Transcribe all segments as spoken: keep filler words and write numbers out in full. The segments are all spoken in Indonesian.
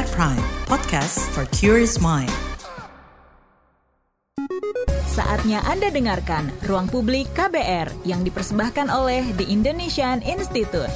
Prime, podcast for curious mind. Saatnya Anda dengarkan Ruang Publik K B R yang dipersembahkan oleh The Indonesian Institute.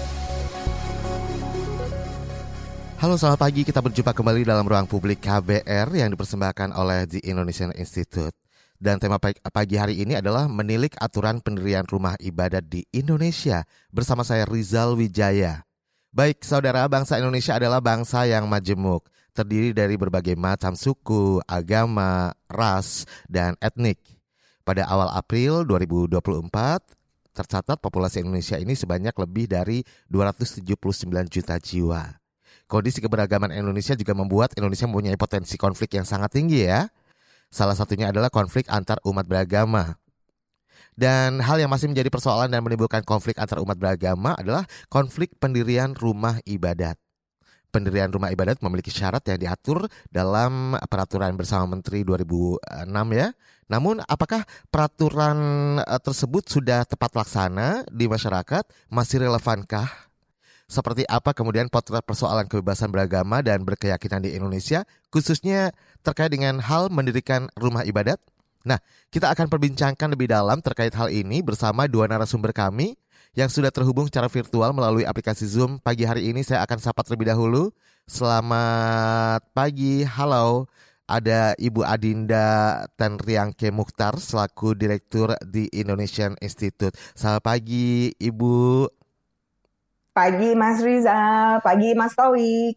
Halo, selamat pagi. Kita berjumpa kembali dalam Ruang Publik K B R yang dipersembahkan oleh The Indonesian Institute. Dan tema pagi hari ini adalah menilik aturan pendirian rumah ibadat di Indonesia bersama saya Rizal Wijaya. Baik, saudara, bangsa Indonesia adalah bangsa yang majemuk, terdiri dari berbagai macam suku, agama, ras, dan etnik. Pada awal April dua ribu dua puluh empat, tercatat populasi Indonesia ini sebanyak lebih dari dua ratus tujuh puluh sembilan juta jiwa. Kondisi keberagaman Indonesia juga membuat Indonesia mempunyai potensi konflik yang sangat tinggi ya. Salah satunya adalah konflik antar umat beragama. Dan hal yang masih menjadi persoalan dan menimbulkan konflik antar umat beragama adalah konflik pendirian rumah ibadat. Pendirian rumah ibadat memiliki syarat yang diatur dalam peraturan bersama Menteri dua ribu enam ya. Namun apakah peraturan tersebut sudah tepat laksana di masyarakat? Masih relevankah? Seperti apa kemudian potret persoalan kebebasan beragama dan berkeyakinan di Indonesia, khususnya terkait dengan hal mendirikan rumah ibadat? Nah, kita akan perbincangkan lebih dalam terkait hal ini bersama dua narasumber kami yang sudah terhubung secara virtual melalui aplikasi Zoom. Pagi hari ini saya akan sapa terlebih dahulu. Selamat pagi, halo. Ada Ibu Adinda Tenriangke Mukhtar selaku Direktur di Indonesian Institute. Selamat pagi, Ibu. Pagi Mas Rizal, pagi Mas Taufik.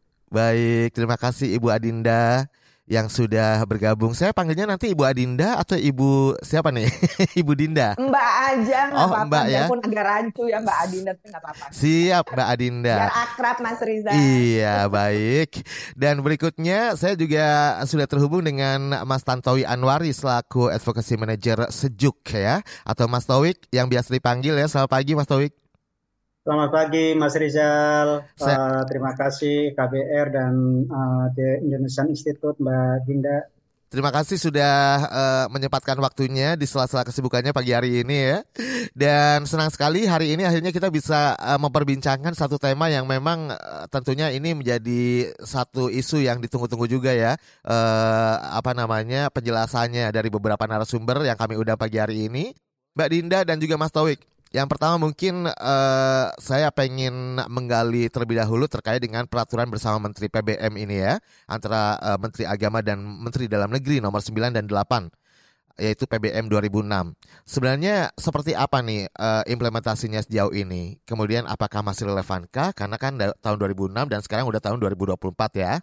Baik, terima kasih Ibu Adinda yang sudah bergabung. Saya panggilnya nanti Ibu Adinda atau Ibu siapa nih? Ibu Dinda. Mbak aja nggak oh, apa-apa. Mbak ya. Biarpun agak rancu ya Mbak Adinda tuh nggak apa-apa. Siap Mbak Adinda. Biar akrab Mas Rizal. Iya baik. Dan berikutnya saya juga sudah terhubung dengan Mas Tantowi Anwari selaku Advocacy Manager Sejuk ya, atau Mas Tauwik yang biasa dipanggil ya. Selamat pagi Mas Tauwik. Selamat pagi Mas Rizal, Saya... uh, terima kasih K B R dan uh, The Indonesian Institute Mbak Dinda. Terima kasih sudah uh, menyempatkan waktunya di sela-sela kesibukannya pagi hari ini ya. Dan senang sekali hari ini akhirnya kita bisa uh, memperbincangkan satu tema yang memang uh, tentunya ini menjadi satu isu yang ditunggu-tunggu juga ya. Uh, apa namanya penjelasannya dari beberapa narasumber yang kami undang pagi hari ini, Mbak Dinda dan juga Mas Tauwik. Yang pertama mungkin uh, saya pengen menggali terlebih dahulu terkait dengan peraturan bersama Menteri P B M ini ya, antara uh, Menteri Agama dan Menteri Dalam Negeri nomor sembilan dan delapan, yaitu P B M dua ribu enam. Sebenarnya seperti apa nih uh, implementasinya sejauh ini? Kemudian apakah masih relevankah? Karena kan da- tahun dua ribu enam dan sekarang udah tahun dua ribu dua puluh empat ya.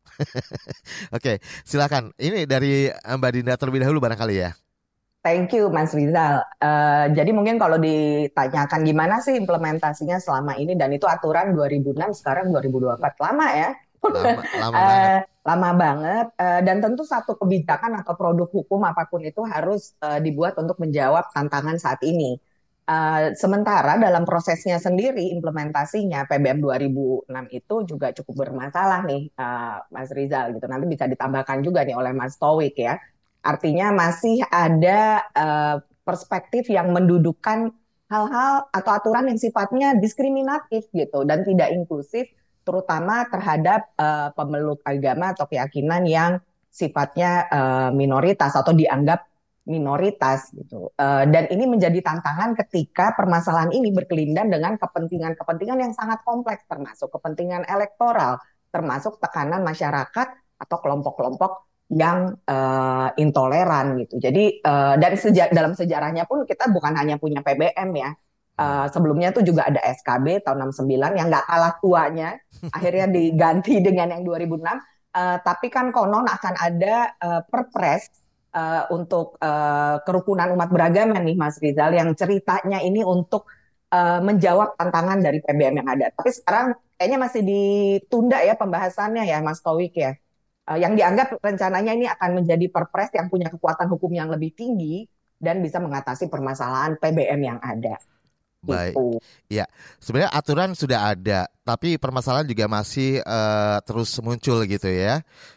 Oke, silakan. Ini dari Mbak Dinda terlebih dahulu barangkali ya. Thank you Mas Rizal. Uh, jadi mungkin kalau ditanyakan gimana sih implementasinya selama ini, dan itu aturan dua ribu enam sekarang dua ribu dua puluh empat, lama ya. Lama, lama uh, banget. Lama banget. Uh, dan tentu satu kebijakan atau produk hukum apapun itu harus uh, dibuat untuk menjawab tantangan saat ini. Uh, sementara dalam prosesnya sendiri implementasinya P B M dua ribu enam itu juga cukup bermasalah nih uh, Mas Rizal gitu. Nanti bisa ditambahkan juga nih oleh Mas Tauwik ya. Artinya masih ada uh, perspektif yang mendudukkan hal-hal atau aturan yang sifatnya diskriminatif gitu dan tidak inklusif, terutama terhadap uh, pemeluk agama atau keyakinan yang sifatnya uh, minoritas atau dianggap minoritas gitu. Uh, dan ini menjadi tantangan ketika permasalahan ini berkelindan dengan kepentingan-kepentingan yang sangat kompleks, termasuk kepentingan elektoral, termasuk tekanan masyarakat atau kelompok-kelompok yang uh, intoleran gitu. Jadi uh, dari seja- dalam sejarahnya pun kita bukan hanya punya P B M ya. Uh, sebelumnya tuh juga ada S K B tahun enam puluh sembilan yang nggak kalah tuanya, akhirnya diganti dengan yang dua ribu enam. Uh, tapi kan konon akan ada uh, perpres uh, untuk uh, kerukunan umat beragama nih Mas Rizal, yang ceritanya ini untuk uh, menjawab tantangan dari P B M yang ada. Tapi sekarang kayaknya masih ditunda ya pembahasannya ya Mas Tauwik ya. Uh, yang dianggap rencananya ini akan menjadi perpres yang punya kekuatan hukum yang lebih tinggi dan bisa mengatasi permasalahan P B M yang ada. Baik, gitu. Ya sebenarnya aturan sudah ada, tapi permasalahan juga masih uh, terus muncul gitu ya.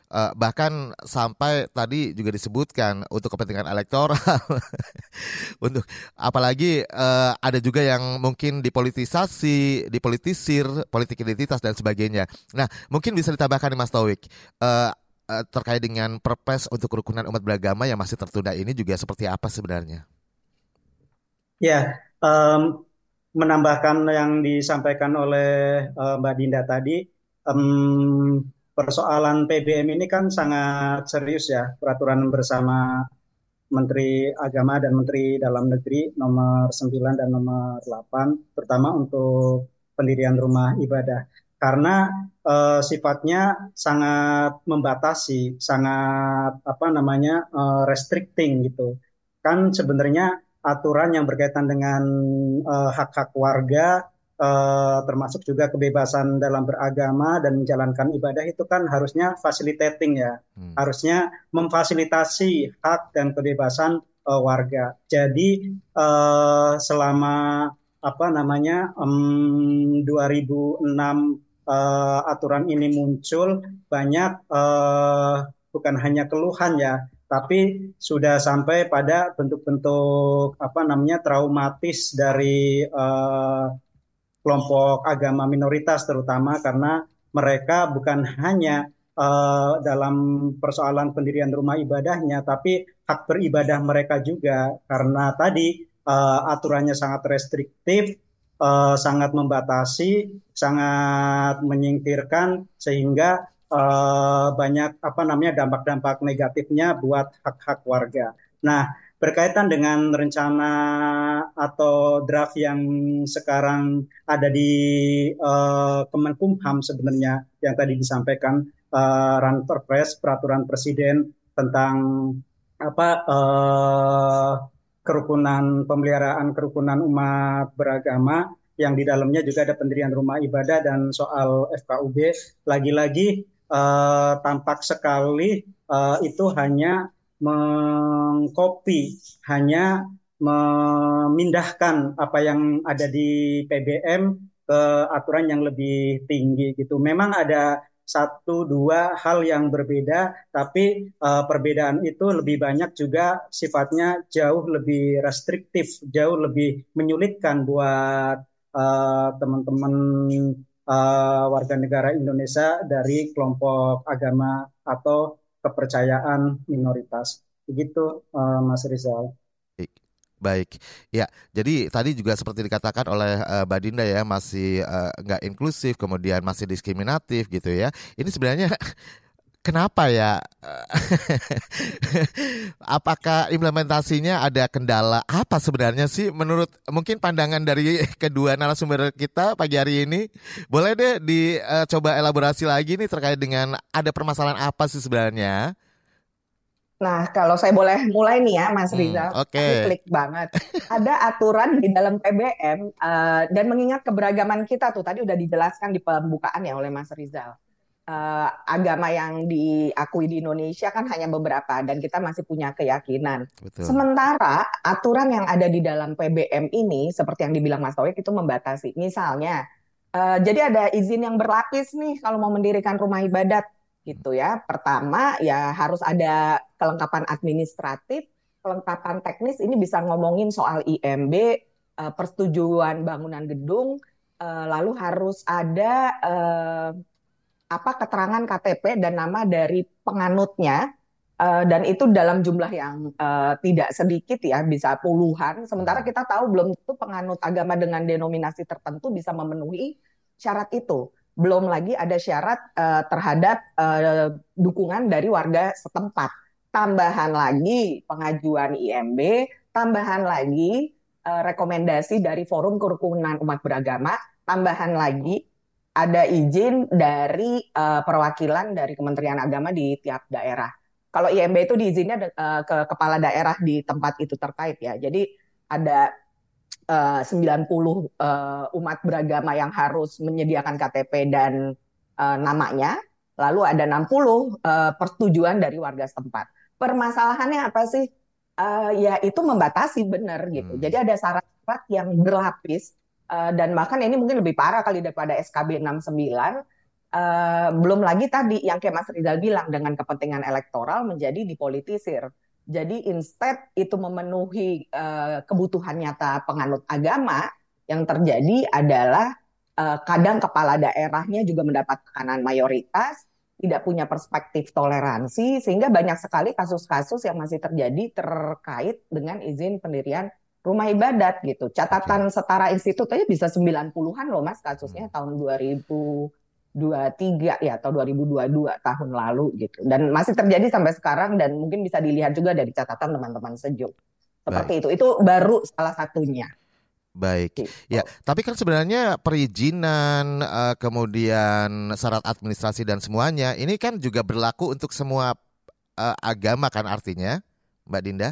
Uh, bahkan sampai tadi juga disebutkan untuk kepentingan elektoral, untuk apalagi uh, ada juga yang mungkin dipolitisasi, dipolitisir, politik identitas dan sebagainya. Nah, mungkin bisa ditambahkan nih Mas Taufik, uh, uh, terkait dengan Perpres untuk kerukunan umat beragama yang masih tertunda ini juga seperti apa sebenarnya? Ya, um, menambahkan yang disampaikan oleh uh, Mbak Dinda tadi, um, persoalan P B M ini kan sangat serius ya, peraturan bersama Menteri Agama dan Menteri Dalam Negeri nomor sembilan dan nomor delapan, terutama untuk pendirian rumah ibadah. Karena eh, sifatnya sangat membatasi, sangat apa namanya eh, restricting gitu. Kan sebenarnya aturan yang berkaitan dengan eh, hak-hak warga, eh, termasuk juga kebebasan dalam beragama dan menjalankan ibadah itu kan harusnya facilitating ya, Hmm. harusnya memfasilitasi hak dan kebebasan eh, warga. Jadi eh, selama apa namanya em, dua ribu enam eh, aturan ini muncul, banyak eh, bukan hanya keluhan ya, tapi sudah sampai pada bentuk-bentuk apa namanya traumatis dari eh, kelompok agama minoritas, terutama karena mereka bukan hanya uh, dalam persoalan pendirian rumah ibadahnya, tapi hak beribadah mereka juga, karena tadi uh, aturannya sangat restriktif, uh, sangat membatasi, sangat menyingkirkan, sehingga uh, banyak apa namanya dampak-dampak negatifnya buat hak-hak warga. Nah, berkaitan dengan rencana atau draft yang sekarang ada di uh, Kemenkumham sebenarnya yang tadi disampaikan, uh, Ranperpres, peraturan presiden tentang apa uh, kerukunan pemeliharaan kerukunan umat beragama, yang di dalamnya juga ada pendirian rumah ibadah dan soal F K U B. Lagi-lagi uh, tampak sekali uh, itu hanya mengcopy, hanya memindahkan apa yang ada di P B M ke aturan yang lebih tinggi gitu. Memang ada satu dua hal yang berbeda, tapi uh, perbedaan itu lebih banyak juga sifatnya jauh lebih restriktif, jauh lebih menyulitkan buat uh, teman-teman uh, warga negara Indonesia dari kelompok agama atau kepercayaan minoritas. Begitu, uh, Mas Rizal. Baik, ya. Jadi tadi juga seperti dikatakan oleh uh, Mbak Dinda ya, masih uh, nggak inklusif, kemudian masih diskriminatif gitu ya. Ini sebenarnya kenapa ya? Apakah implementasinya ada kendala? Apa sebenarnya sih menurut mungkin pandangan dari kedua narasumber kita pagi hari ini? Boleh deh dicoba uh, elaborasi lagi nih terkait dengan ada permasalahan apa sih sebenarnya? Nah, kalau saya boleh mulai nih ya, Mas Hmm, Rizal, oke. ini klik banget. Ada aturan di dalam P B M uh, dan mengingat keberagaman kita tuh tadi udah dijelaskan di pembukaan ya oleh Mas Rizal. Uh, agama yang diakui di Indonesia kan hanya beberapa dan kita masih punya keyakinan. Betul. Sementara aturan yang ada di dalam P B M ini seperti yang dibilang Mas Taufik itu membatasi. Misalnya, uh, jadi ada izin yang berlapis nih kalau mau mendirikan rumah ibadat gitu ya. Pertama ya harus ada kelengkapan administratif, kelengkapan teknis. Ini bisa ngomongin soal I M B, uh, persetujuan bangunan gedung, uh, lalu harus ada uh, apa keterangan K T P dan nama dari penganutnya, uh, dan itu dalam jumlah yang uh, tidak sedikit ya, bisa puluhan. Sementara kita tahu belum tentu penganut agama dengan denominasi tertentu bisa memenuhi syarat itu. Belum lagi ada syarat uh, terhadap uh, dukungan dari warga setempat. Tambahan lagi pengajuan I M B, tambahan lagi uh, rekomendasi dari Forum Kerukunan Umat Beragama, tambahan lagi ada izin dari uh, perwakilan dari Kementerian Agama di tiap daerah. Kalau I M B itu diizinnya uh, ke kepala daerah di tempat itu terkait ya. Jadi ada Uh, sembilan puluh uh, umat beragama yang harus menyediakan K T P dan uh, namanya, lalu ada enam puluh uh, persetujuan dari warga setempat. Permasalahannya apa sih? Uh, ya itu membatasi benar gitu. Hmm. Jadi ada syarat-syarat yang berlapis uh, dan bahkan ini mungkin lebih parah kali daripada S K B enam puluh sembilan. Uh, belum lagi tadi yang kayak Mas Rizal bilang dengan kepentingan elektoral menjadi dipolitisir. Jadi instead itu memenuhi uh, kebutuhan nyata penganut agama, yang terjadi adalah uh, kadang kepala daerahnya juga mendapat tekanan mayoritas, tidak punya perspektif toleransi, sehingga banyak sekali kasus-kasus yang masih terjadi terkait dengan izin pendirian rumah ibadat gitu. Catatan okay. Setara Institut aja bisa sembilan puluhan loh Mas kasusnya hmm. tahun dua ribu dua puluh tiga ya atau dua ribu dua puluh dua tahun lalu gitu. Dan masih terjadi sampai sekarang dan mungkin bisa dilihat juga dari catatan teman-teman Sejuk. Seperti Baik. itu. Itu baru salah satunya. Baik, gitu. Ya. Tapi kan sebenarnya perizinan, uh, kemudian syarat administrasi dan semuanya, ini kan juga berlaku untuk semua uh, agama kan artinya, Mbak Dinda?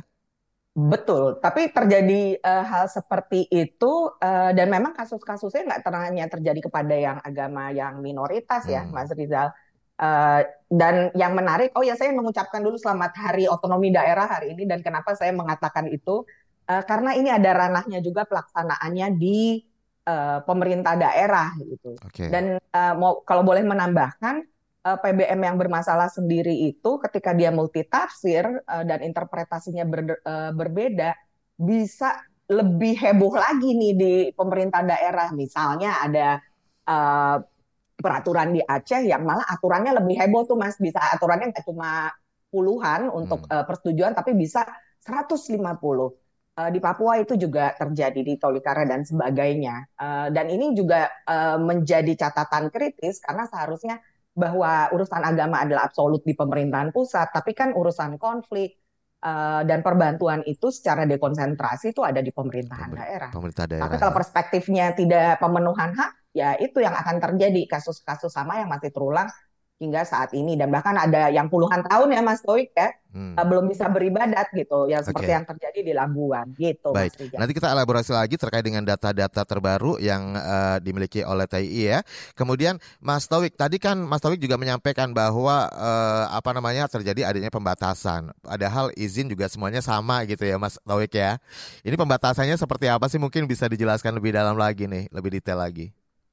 Betul, tapi terjadi uh, hal seperti itu uh, dan memang kasus-kasusnya nggak hanya terjadi kepada yang agama yang minoritas ya, hmm. Mas Rizal. Uh, dan yang menarik, oh ya saya mengucapkan dulu selamat Hari Otonomi Daerah hari ini dan kenapa saya mengatakan itu uh, karena ini ada ranahnya juga pelaksanaannya di uh, pemerintah daerah gitu. Okay. Dan uh, mau kalau boleh menambahkan. P B M yang bermasalah sendiri itu ketika dia multitafsir uh, dan interpretasinya ber, uh, berbeda bisa lebih heboh lagi nih di pemerintah daerah. Misalnya ada uh, peraturan di Aceh yang malah aturannya lebih heboh tuh Mas, bisa aturannya nggak cuma puluhan untuk hmm. uh, persetujuan tapi bisa seratus lima puluh. Uh, di Papua itu juga terjadi di Tolikara dan sebagainya. Uh, dan ini juga uh, menjadi catatan kritis karena seharusnya bahwa urusan agama adalah absolut di pemerintahan pusat, tapi kan urusan konflik uh, dan perbantuan itu secara dekonsentrasi itu ada di pemerintahan Pemer- daerah. Pemerintah daerah. Tapi kalau perspektifnya tidak pemenuhan hak, ya itu yang akan terjadi kasus-kasus sama yang masih terulang hingga saat ini dan bahkan ada yang puluhan tahun ya Mas Toik ya hmm. uh, belum bisa beribadat gitu, yang seperti okay. yang terjadi di Labuan gitu. Baik. Mas Rijal. Nanti kita elaborasi lagi terkait dengan data-data terbaru yang uh, dimiliki oleh T I I ya. Kemudian Mas Taufik, tadi kan Mas Taufik juga menyampaikan bahwa uh, apa namanya terjadi adanya pembatasan. Padahal izin juga semuanya sama gitu ya Mas Taufik ya. Ini pembatasannya seperti apa sih, mungkin bisa dijelaskan lebih dalam lagi nih, lebih detail lagi.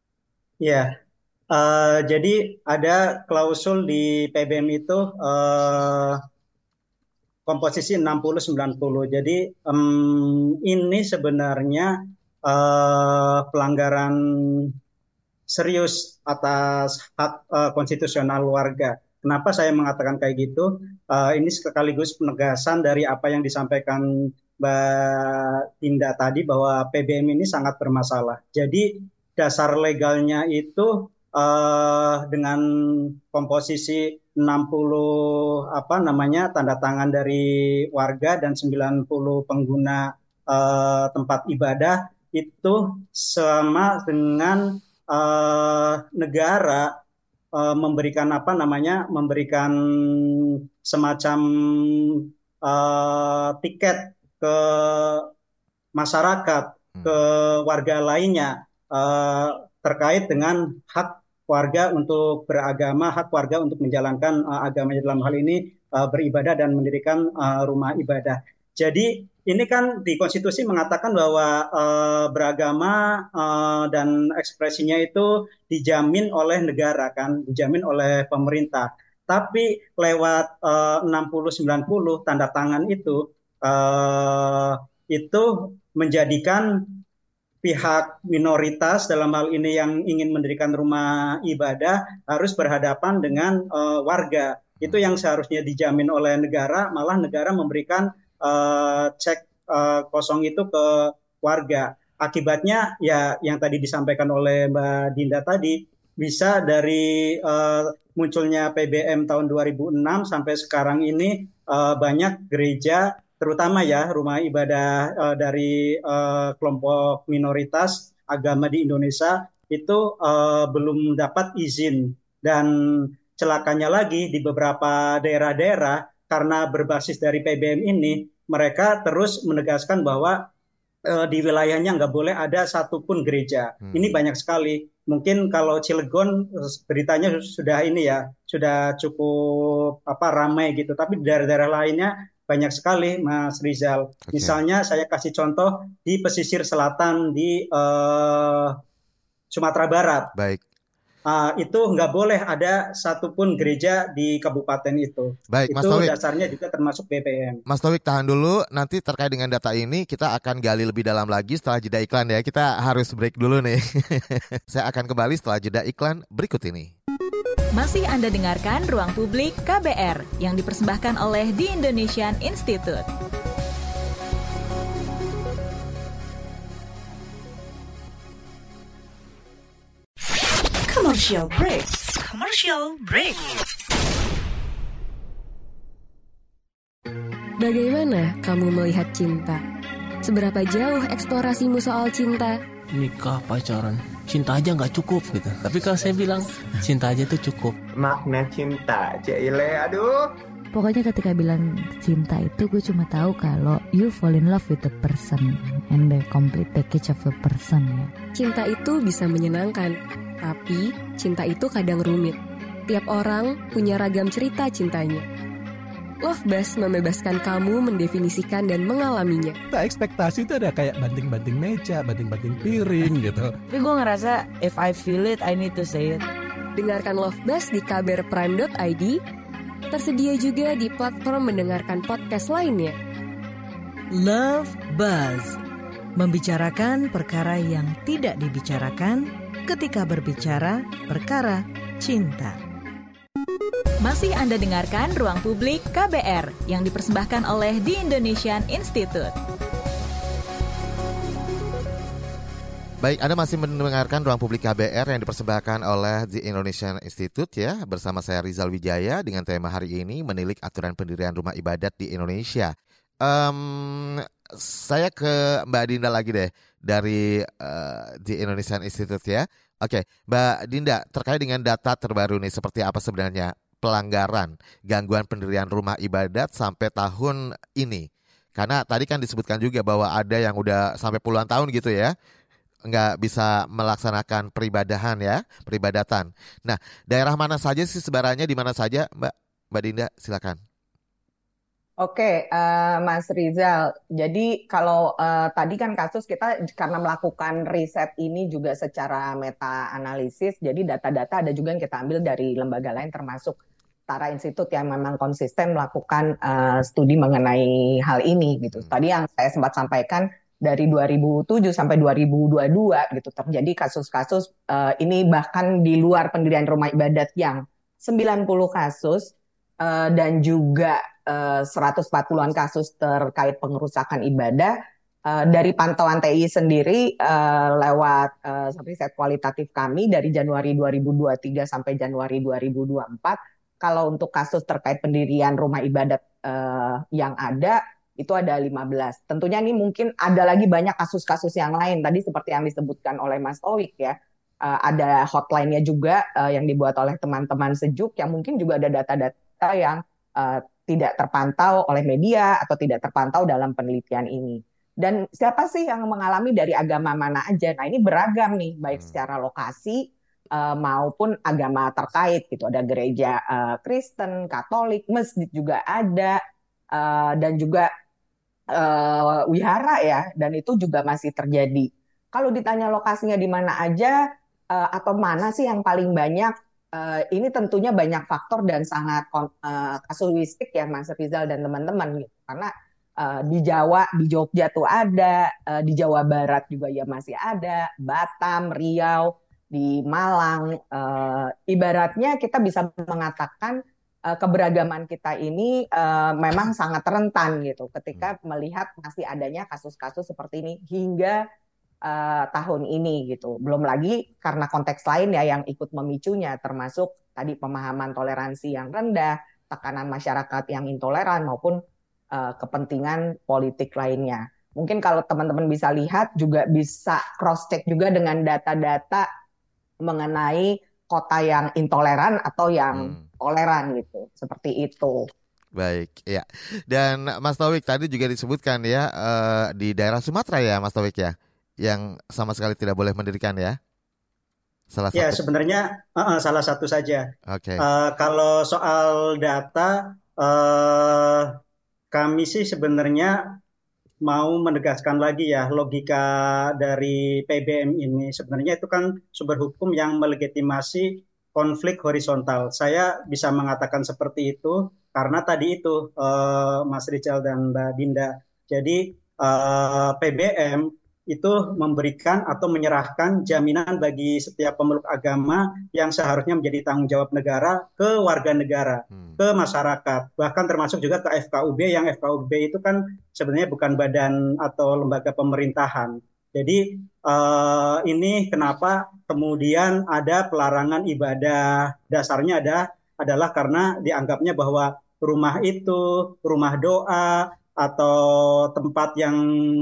Iya. Uh, jadi ada klausul di P B M itu uh, komposisi enam puluh sembilan puluh. Jadi um, ini sebenarnya uh, pelanggaran serius atas hak uh, konstitusional warga. Kenapa saya mengatakan kayak gitu? Uh, ini sekaligus penegasan dari apa yang disampaikan Mbak Dinda tadi bahwa P B M ini sangat bermasalah. Jadi dasar legalnya itu Uh, dengan komposisi enam puluh apa namanya tanda tangan dari warga dan sembilan puluh pengguna uh, tempat ibadah itu sama dengan uh, negara uh, memberikan apa namanya memberikan semacam uh, tiket ke masyarakat, ke warga lainnya uh, terkait dengan hak warga untuk beragama, hak warga untuk menjalankan uh, agamanya, dalam hal ini uh, beribadah dan mendirikan uh, rumah ibadah. Jadi ini kan di konstitusi mengatakan bahwa uh, beragama uh, dan ekspresinya itu dijamin oleh negara kan, dijamin oleh pemerintah. Tapi lewat uh, enam puluh sembilan puluh tanda tangan itu uh, itu menjadikan pihak minoritas dalam hal ini yang ingin mendirikan rumah ibadah harus berhadapan dengan uh, warga. Itu yang seharusnya dijamin oleh negara, malah negara memberikan uh, cek uh, kosong itu ke warga. Akibatnya ya yang tadi disampaikan oleh Mbak Dinda tadi, bisa dari uh, munculnya P B M tahun dua ribu enam sampai sekarang ini uh, banyak gereja, terutama ya rumah ibadah uh, dari uh, kelompok minoritas agama di Indonesia itu uh, belum dapat izin. Dan celakanya lagi di beberapa daerah-daerah karena berbasis dari P B M ini, mereka terus menegaskan bahwa uh, di wilayahnya nggak boleh ada satupun gereja. Hmm. Ini banyak sekali. Mungkin kalau Cilegon beritanya sudah ini ya, sudah cukup apa ramai gitu. Tapi di daerah-daerah lainnya banyak sekali, Mas Rizal. Okay. Misalnya saya kasih contoh di pesisir selatan di uh, Sumatera Barat. Baik. uh, itu nggak boleh ada satupun gereja di kabupaten itu. Baik, Mas Itu Taufik. dasarnya juga termasuk B P M. Mas Taufik tahan dulu, nanti terkait dengan data ini kita akan gali lebih dalam lagi setelah jeda iklan ya. Kita harus break dulu nih. Saya akan kembali setelah jeda iklan berikut ini. Masih Anda dengarkan Ruang Publik K B R yang dipersembahkan oleh The Indonesian Institute. Commercial break. Commercial break. Bagaimana kamu melihat cinta? Seberapa jauh eksplorasimu soal cinta? Nikah, pacaran, cinta aja nggak cukup gitu. Tapi kalau saya bilang cinta aja tuh cukup. Makna cinta, Cile, aduh. Pokoknya ketika bilang cinta itu gue cuma tahu kalau you fall in love with the person and the complete package of the person ya. Cinta itu bisa menyenangkan, tapi cinta itu kadang rumit. Tiap orang punya ragam cerita cintanya. Love Buzz membebaskan kamu mendefinisikan dan mengalaminya. Nah, ekspektasi itu ada kayak banting-banting meja, banting-banting piring gitu. Tapi gue ngerasa if I feel it, I need to say it. Dengarkan Love Buzz di k b r prime dot i d. Tersedia juga di platform mendengarkan podcast lainnya. Love Buzz. Membicarakan perkara yang tidak dibicarakan ketika berbicara perkara cinta. Masih Anda dengarkan Ruang Publik K B R yang dipersembahkan oleh The Indonesian Institute. Baik, Anda masih mendengarkan Ruang Publik K B R yang dipersembahkan oleh The Indonesian Institute ya. Bersama saya Rizal Wijaya dengan tema hari ini menilik aturan pendirian rumah ibadat di Indonesia. Um, saya ke Mbak Dinda lagi deh dari uh, The Indonesian Institute ya. Oke, Mbak Dinda, terkait dengan data terbaru nih seperti apa sebenarnya pelanggaran gangguan pendirian rumah ibadat sampai tahun ini? Karena tadi kan disebutkan juga bahwa ada yang udah sampai puluhan tahun gitu ya, nggak bisa melaksanakan peribadahan ya, peribadatan. Nah, daerah mana saja sih sebarannya, di mana saja, Mbak Mbak Dinda, silakan. Oke, uh, Mas Rizal. Jadi kalau uh, tadi kan kasus kita karena melakukan riset ini juga secara meta analisis, jadi data-data ada juga yang kita ambil dari lembaga lain termasuk Tara Institute yang memang konsisten melakukan uh, studi mengenai hal ini gitu. Tadi yang saya sempat sampaikan dari dua ribu tujuh sampai dua ribu dua puluh dua gitu terjadi kasus-kasus uh, ini bahkan di luar pendirian rumah ibadat yang sembilan puluh kasus uh, dan juga Uh, seratus empat puluhan kasus terkait pengerusakan ibadah. Uh, dari pantauan T I sendiri uh, lewat uh, riset kualitatif kami dari Januari dua ribu dua puluh tiga sampai Januari dua ribu dua puluh empat, kalau untuk kasus terkait pendirian rumah ibadat uh, yang ada itu ada lima belas. Tentunya ini mungkin ada lagi banyak kasus-kasus yang lain tadi seperti yang disebutkan oleh Mas Taufik ya. Uh, ada hotline-nya juga uh, yang dibuat oleh teman-teman Sejuk yang mungkin juga ada data-data yang uh, tidak terpantau oleh media atau tidak terpantau dalam penelitian ini. Dan siapa sih yang mengalami dari agama mana aja? Nah ini beragam nih, baik secara lokasi uh, maupun agama terkait gitu. Ada gereja uh, Kristen, Katolik, masjid juga ada, uh, dan juga uh, wihara ya. Dan itu juga masih terjadi. Kalau ditanya lokasinya di mana aja uh, atau mana sih yang paling banyak? Uh, ini tentunya banyak faktor dan sangat uh, kasuistik ya Mas Rizal dan teman-teman gitu. Karena uh, di Jawa, di Jogja tuh ada, uh, di Jawa Barat juga ya masih ada, Batam, Riau, di Malang. Uh, ibaratnya kita bisa mengatakan uh, keberagaman kita ini uh, memang sangat rentan gitu ketika melihat masih adanya kasus-kasus seperti ini hingga Uh, tahun ini gitu. Belum lagi karena konteks lain ya yang ikut memicunya termasuk tadi pemahaman toleransi yang rendah, tekanan masyarakat yang intoleran maupun uh, kepentingan politik lainnya. Mungkin kalau teman-teman bisa lihat juga bisa cross check juga dengan data-data mengenai kota yang intoleran atau yang hmm. toleran gitu. Seperti itu. Baik, ya. Dan Mas Taufik tadi juga disebutkan ya uh, di daerah Sumatera ya Mas Taufik ya, yang sama sekali tidak boleh mendirikan ya? Salah satu. Ya sebenarnya uh, uh, salah satu saja. Oke. Okay. Uh, kalau soal data, uh, kami sih sebenarnya mau menegaskan lagi ya logika dari P B M ini. Sebenarnya itu kan sumber hukum yang melegitimasi konflik horizontal. Saya bisa mengatakan seperti itu karena tadi itu uh, Mas Rizal dan Mbak Dinda. Jadi uh, P B M itu memberikan atau menyerahkan jaminan bagi setiap pemeluk agama yang seharusnya menjadi tanggung jawab negara ke warga negara, hmm. ke masyarakat, bahkan termasuk juga ke F K U B yang F K U B itu kan sebenarnya bukan badan atau lembaga pemerintahan. Jadi uh, ini kenapa kemudian ada pelarangan ibadah, dasarnya ada adalah karena dianggapnya bahwa rumah itu, rumah doa, atau tempat yang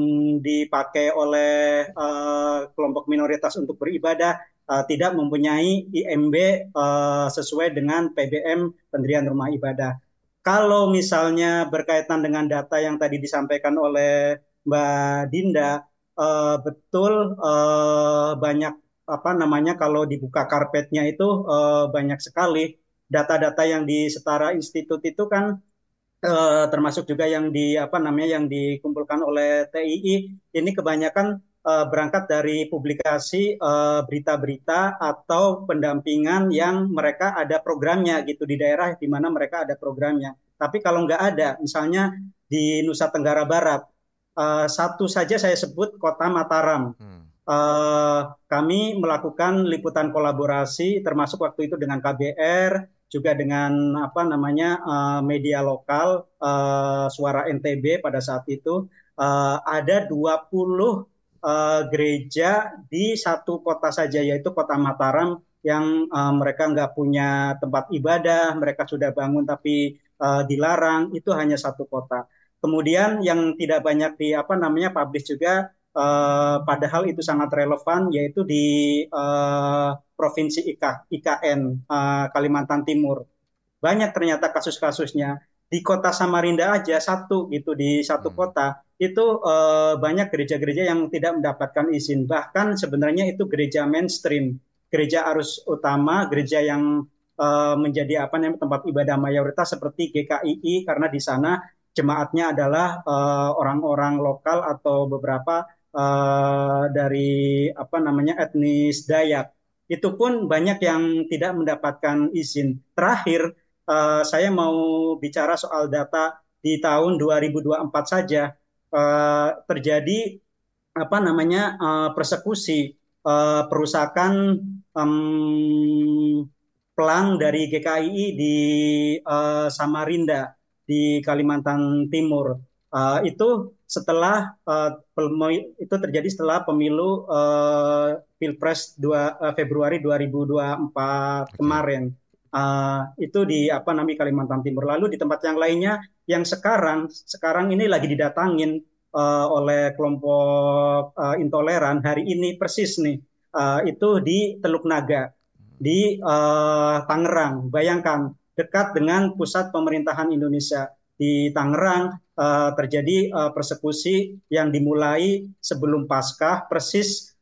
dipakai oleh uh, kelompok minoritas untuk beribadah uh, tidak mempunyai I M B uh, sesuai dengan P B M pendirian rumah ibadah. Kalau misalnya berkaitan dengan data yang tadi disampaikan oleh Mbak Dinda, uh, betul uh, banyak apa namanya kalau dibuka karpetnya itu uh, banyak sekali data-data yang di Setara Institut itu kan. Uh, termasuk juga yang di apa namanya yang dikumpulkan oleh T I I ini kebanyakan uh, berangkat dari publikasi uh, berita-berita atau pendampingan yang mereka ada programnya gitu di daerah di mana mereka ada programnya. Tapi kalau nggak ada, misalnya di Nusa Tenggara Barat, uh, satu saja saya sebut Kota Mataram. Hmm. Uh, kami melakukan liputan kolaborasi termasuk waktu itu dengan K B R. Juga dengan apa namanya uh, media lokal uh, Suara N T B pada saat itu uh, ada dua puluh uh, gereja di satu kota saja yaitu Kota Mataram yang uh, mereka nggak punya tempat ibadah, mereka sudah bangun tapi uh, dilarang, itu hanya satu kota. Kemudian yang tidak banyak di apa namanya publish juga uh, padahal itu sangat relevan yaitu di uh, Provinsi I K N uh, Kalimantan Timur. Banyak ternyata kasus-kasusnya. Di kota Samarinda aja satu gitu di satu hmm. kota itu uh, banyak gereja-gereja yang tidak mendapatkan izin. Bahkan sebenarnya itu gereja mainstream, gereja arus utama, gereja yang uh, menjadi apa namanya tempat ibadah mayoritas seperti G K I I karena di sana jemaatnya adalah uh, orang-orang lokal atau beberapa uh, dari apa namanya etnis Dayak. Itu pun banyak yang tidak mendapatkan izin. Terakhir, uh, saya mau bicara soal data di tahun dua ribu dua puluh empat saja uh, terjadi apa namanya uh, persekusi, uh, perusakan um, pelang dari G K I I di uh, Samarinda di Kalimantan Timur. Uh, itu setelah uh, itu terjadi setelah pemilu uh, Pilpres dua, uh, Februari dua ribu dua puluh empat kemarin. Uh, itu di apa namanya Kalimantan Timur. Lalu di tempat yang lainnya yang sekarang sekarang ini lagi didatangin uh, oleh kelompok uh, intoleran hari ini persis nih. Uh, itu di Teluk Naga di uh, Tangerang. Bayangkan dekat dengan pusat pemerintahan Indonesia. Di Tangerang uh, terjadi uh, persekusi yang dimulai sebelum Paskah, persis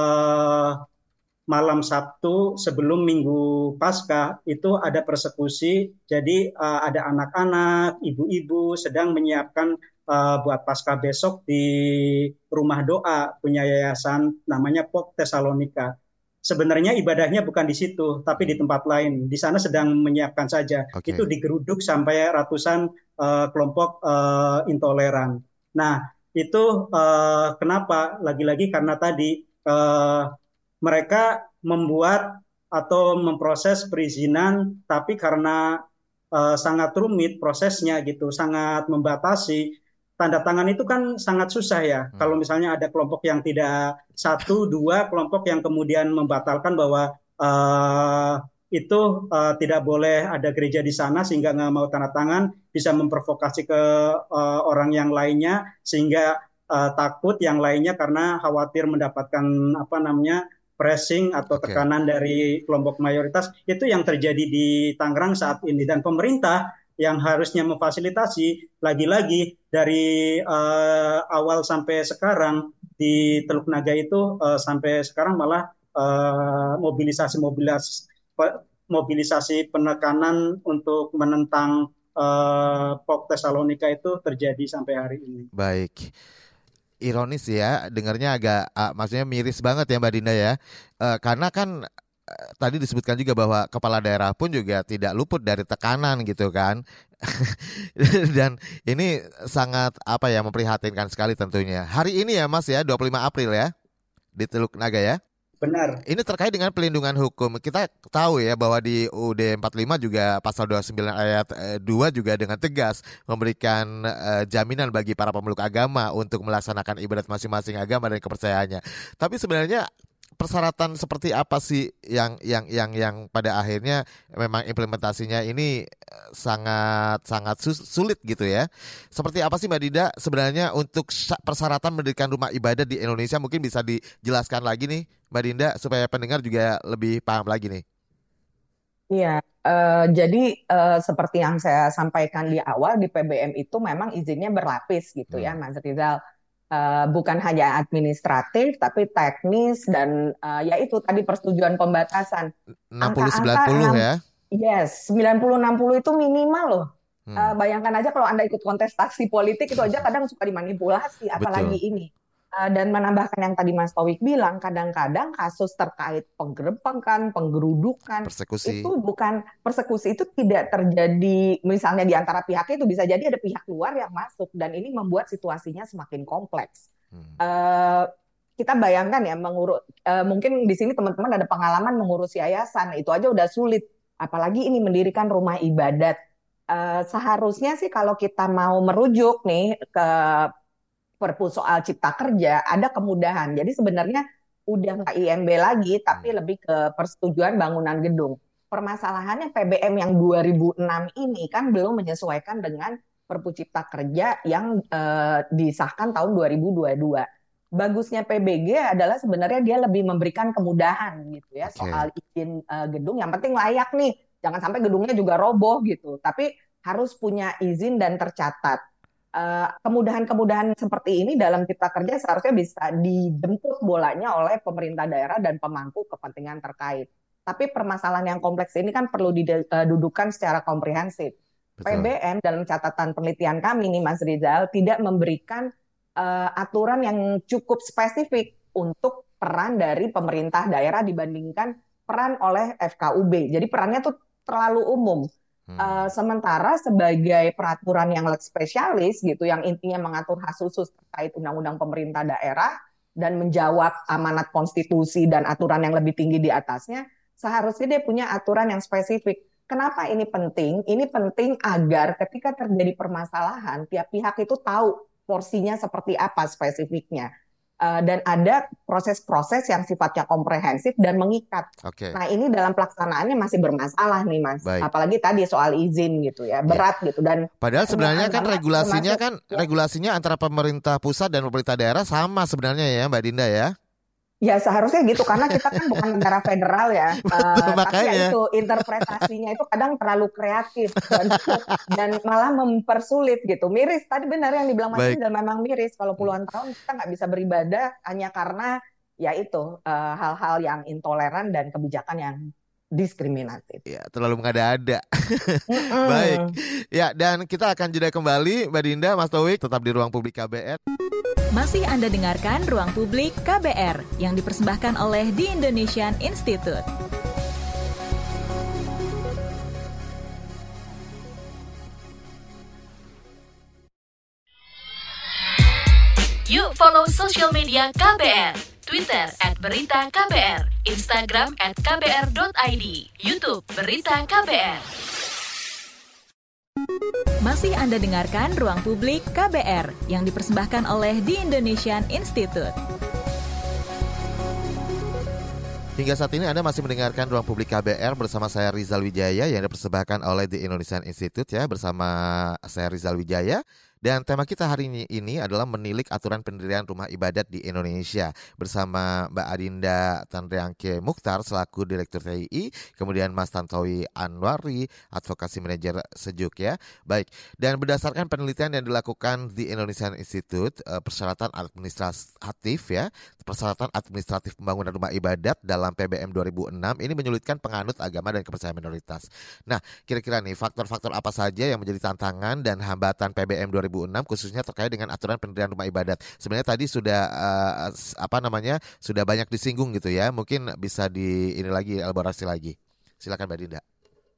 uh, malam Sabtu sebelum Minggu Paskah itu ada persekusi. Jadi uh, ada anak-anak, ibu-ibu sedang menyiapkan uh, buat Paskah besok di rumah doa punya yayasan namanya P O K Tesalonika. Sebenarnya ibadahnya bukan di situ, tapi di tempat lain. Di sana sedang menyiapkan saja. Okay. Itu digeruduk sampai ratusan uh, kelompok uh, intoleran. Nah, itu uh, kenapa? Lagi-lagi karena tadi uh, mereka membuat atau memproses perizinan, tapi karena uh, sangat rumit prosesnya gitu, sangat membatasi. Tanda tangan itu kan sangat susah ya. Hmm. Kalau misalnya ada kelompok yang tidak satu, dua kelompok yang kemudian membatalkan bahwa uh, itu uh, tidak boleh ada gereja di sana sehingga nggak mau tanda tangan, bisa memprovokasi ke uh, orang yang lainnya sehingga uh, takut yang lainnya karena khawatir mendapatkan apa namanya pressing atau tekanan okay. dari kelompok mayoritas. Itu yang terjadi di Tangerang saat ini dan pemerintah yang harusnya memfasilitasi lagi-lagi dari uh, awal sampai sekarang di Teluk Naga itu uh, sampai sekarang malah uh, mobilisasi mobilisasi mobilisasi penekanan untuk menentang uh, P O K Tesalonika itu terjadi sampai hari ini. Baik. ironis ya, dengarnya agak uh, maksudnya miris banget ya Mbak Dinda ya. Uh, karena kan uh, tadi disebutkan juga bahwa kepala daerah pun juga tidak luput dari tekanan gitu kan. Dan ini sangat apa ya, memprihatinkan sekali tentunya. Hari ini ya Mas ya, dua puluh lima April ya, di Teluk Naga ya. Benar. Ini terkait dengan pelindungan hukum. Kita tahu ya bahwa di U U D empat puluh lima juga pasal dua puluh sembilan ayat dua juga dengan tegas memberikan uh, jaminan bagi para pemeluk agama untuk melaksanakan ibadat masing-masing agama dan kepercayaannya. Tapi sebenarnya persyaratan seperti apa sih yang yang yang yang pada akhirnya memang implementasinya ini sangat sangat sulit gitu ya. Seperti apa sih Mbak Dinda sebenarnya untuk persyaratan mendirikan rumah ibadah di Indonesia, mungkin bisa dijelaskan lagi nih Mbak Dinda supaya pendengar juga lebih paham lagi nih. Iya, uh, jadi uh, seperti yang saya sampaikan di awal, di P B M itu memang izinnya berlapis gitu ya, Mas Rizal. Uh, bukan hanya administratif, tapi teknis dan uh, ya itu tadi persetujuan pembatasan. enam puluh sembilan puluh ya? Yes, sembilan puluh enam puluh itu minimal loh. Hmm. Uh, bayangkan aja kalau Anda ikut kontestasi politik itu aja kadang suka dimanipulasi, apalagi Betul. ini. Uh, dan menambahkan yang tadi Mas Taufik bilang, kadang-kadang kasus terkait penggerebekan, penggerudukan, persekusi. itu bukan persekusi itu tidak terjadi misalnya di antara pihak itu, bisa jadi ada pihak luar yang masuk dan ini membuat situasinya semakin kompleks. Hmm. Uh, kita bayangkan ya mengurus, uh, mungkin di sini teman-teman ada pengalaman mengurus yayasan, itu aja udah sulit, apalagi ini mendirikan rumah ibadat. Uh, seharusnya sih kalau kita mau merujuk nih ke Perpu soal Cipta Kerja ada kemudahan. Jadi sebenarnya udah nggak I M B lagi, tapi lebih ke persetujuan bangunan gedung. Permasalahannya P B M yang dua ribu enam ini kan belum menyesuaikan dengan Perpu Cipta Kerja yang eh, disahkan tahun dua ribu dua puluh dua. Bagusnya P B G adalah sebenarnya dia lebih memberikan kemudahan gitu ya okay. soal izin eh, gedung. Yang penting layak nih, jangan sampai gedungnya juga roboh gitu. Tapi harus punya izin dan tercatat. Uh, kemudahan-kemudahan seperti ini dalam Cipta Kerja seharusnya bisa dijemput bolanya oleh pemerintah daerah dan pemangku kepentingan terkait. Tapi permasalahan yang kompleks ini kan perlu didudukan secara komprehensif. Betul. P B M dalam catatan penelitian kami nih Mas Rizal tidak memberikan uh, aturan yang cukup spesifik untuk peran dari pemerintah daerah dibandingkan peran oleh F K U B. Jadi perannya tuh terlalu umum. Hmm. Uh, sementara sebagai peraturan yang leg spesialis gitu, yang intinya mengatur hak khusus terkait undang-undang pemerintah daerah dan menjawab amanat konstitusi dan aturan yang lebih tinggi di atasnya, seharusnya dia punya aturan yang spesifik. Kenapa ini penting? Ini penting agar ketika terjadi permasalahan, tiap pihak itu tahu porsinya seperti apa spesifiknya. Uh, dan ada proses-proses yang sifatnya komprehensif dan mengikat. Okay. Nah ini dalam pelaksanaannya masih bermasalah nih Mas. Baik. Apalagi tadi soal izin gitu ya, berat ya. gitu. Dan padahal sebenarnya kan regulasinya termasuk, kan ya. regulasinya antara pemerintah pusat dan pemerintah daerah sama sebenarnya ya Mbak Dinda ya. Ya seharusnya gitu karena kita kan bukan negara federal ya. Betul, uh, tapi ya itu interpretasinya itu kadang terlalu kreatif dan, dan malah mempersulit gitu. Miris tadi benar yang dibilang Mas Rizal, memang miris kalau puluhan tahun kita nggak bisa beribadah hanya karena ya itu uh, hal-hal yang intoleran dan kebijakan yang diskriminatif. Ya, terlalu mengada-ada. Baik. Ya, dan kita akan jeda kembali Mbak Dinda, Mas Taufik, tetap di Ruang Publik K B R. Masih Anda dengarkan Ruang Publik K B R yang dipersembahkan oleh The Indonesian Institute. Yuk follow sosial media K B R. Twitter at Berita K B R, Instagram at k b r dot i d, YouTube Berita K B R. Masih Anda dengarkan Ruang Publik K B R yang dipersembahkan oleh The Indonesian Institute. Hingga saat ini Anda masih mendengarkan Ruang Publik K B R bersama saya Rizal Wijaya yang dipersembahkan oleh The Indonesian Institute ya, bersama saya Rizal Wijaya. Dan tema kita hari ini, ini adalah menilik aturan pendirian rumah ibadat di Indonesia bersama Mbak Adinda Tandriangke Mukhtar selaku Direktur T I I, kemudian Mas Tantowi Anwari, Advokasi Manajer Sejuk ya. Baik, dan berdasarkan penelitian yang dilakukan di Indonesian Institute, persyaratan administratif ya, persyaratan administratif pembangunan rumah ibadat dalam P B M dua ribu enam ini menyulitkan penganut agama dan kepercayaan minoritas. Nah, kira-kira nih faktor-faktor apa saja yang menjadi tantangan dan hambatan P B M dua ribu ribu enam khususnya terkait dengan aturan pendirian rumah ibadat. Sebenarnya tadi sudah uh, apa namanya sudah banyak disinggung gitu ya. Mungkin bisa di ini lagi elaborasi lagi. Silakan Mbak Dinda.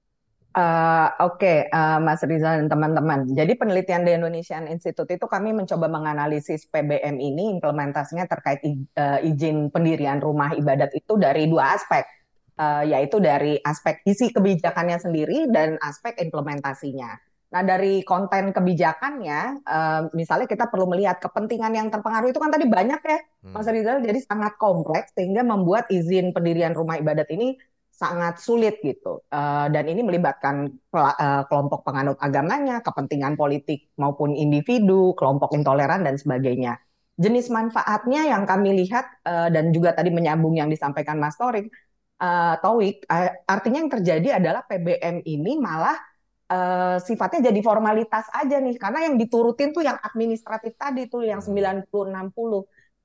Uh, Oke, okay, uh, Mas Rizal dan teman-teman. Jadi penelitian di Indonesian Institute itu kami mencoba menganalisis P B M ini, implementasinya terkait uh, izin pendirian rumah ibadat itu dari dua aspek, uh, yaitu dari aspek isi kebijakannya sendiri dan aspek implementasinya. Nah, dari konten kebijakannya, uh, misalnya kita perlu melihat kepentingan yang terpengaruh itu kan tadi banyak ya, Mas Rizal, jadi sangat kompleks sehingga membuat izin pendirian rumah ibadat ini sangat sulit gitu, uh, dan ini melibatkan uh, kelompok penganut agamanya, kepentingan politik maupun individu, kelompok intoleran dan sebagainya. Jenis manfaatnya yang kami lihat uh, dan juga tadi menyambung yang disampaikan Mas Torik, uh, Tauik, uh, artinya yang terjadi adalah P B M ini malah uh, sifatnya jadi formalitas aja nih, karena yang diturutin tuh yang administratif tadi tuh yang sembilan puluh enam puluh.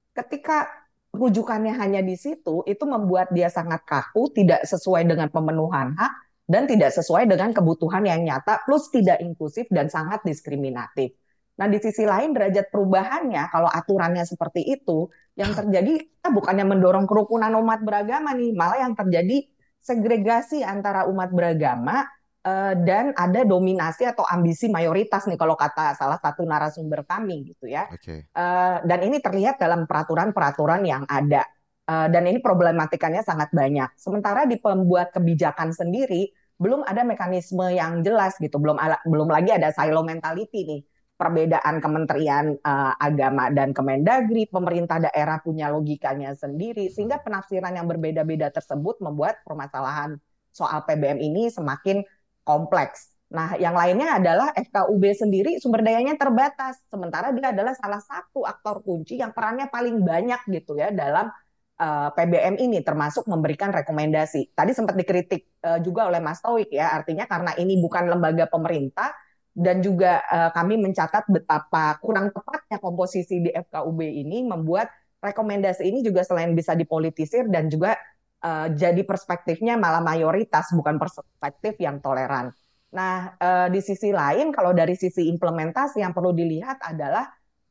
Ketika rujukannya hanya di situ, itu membuat dia sangat kaku, tidak sesuai dengan pemenuhan hak, dan tidak sesuai dengan kebutuhan yang nyata, plus tidak inklusif dan sangat diskriminatif. Nah, di sisi lain, derajat perubahannya, kalau aturannya seperti itu, yang terjadi, kita bukannya mendorong kerukunan umat beragama nih, malah yang terjadi segregasi antara umat beragama, Uh, dan ada dominasi atau ambisi mayoritas nih kalau kata salah satu narasumber kami gitu ya. Okay. Uh, dan ini terlihat dalam peraturan-peraturan yang ada. Uh, dan ini problematikanya sangat banyak. Sementara di pembuat kebijakan sendiri belum ada mekanisme yang jelas gitu. Belum ala, belum lagi ada silo mentality nih. Perbedaan Kementerian uh, Agama dan Kemendagri, pemerintah daerah punya logikanya sendiri sehingga penafsiran yang berbeda-beda tersebut membuat permasalahan soal P B M ini semakin kompleks. Nah, yang lainnya adalah F K U B sendiri sumber dayanya terbatas, sementara dia adalah salah satu aktor kunci yang perannya paling banyak gitu ya dalam uh, P B M ini, termasuk memberikan rekomendasi. Tadi sempat dikritik uh, juga oleh Mas Tauik ya, artinya karena ini bukan lembaga pemerintah dan juga uh, kami mencatat betapa kurang tepatnya komposisi di F K U B ini membuat rekomendasi ini juga selain bisa dipolitisir dan juga Uh, jadi perspektifnya malah mayoritas, bukan perspektif yang toleran. Nah, uh, di sisi lain, kalau dari sisi implementasi yang perlu dilihat adalah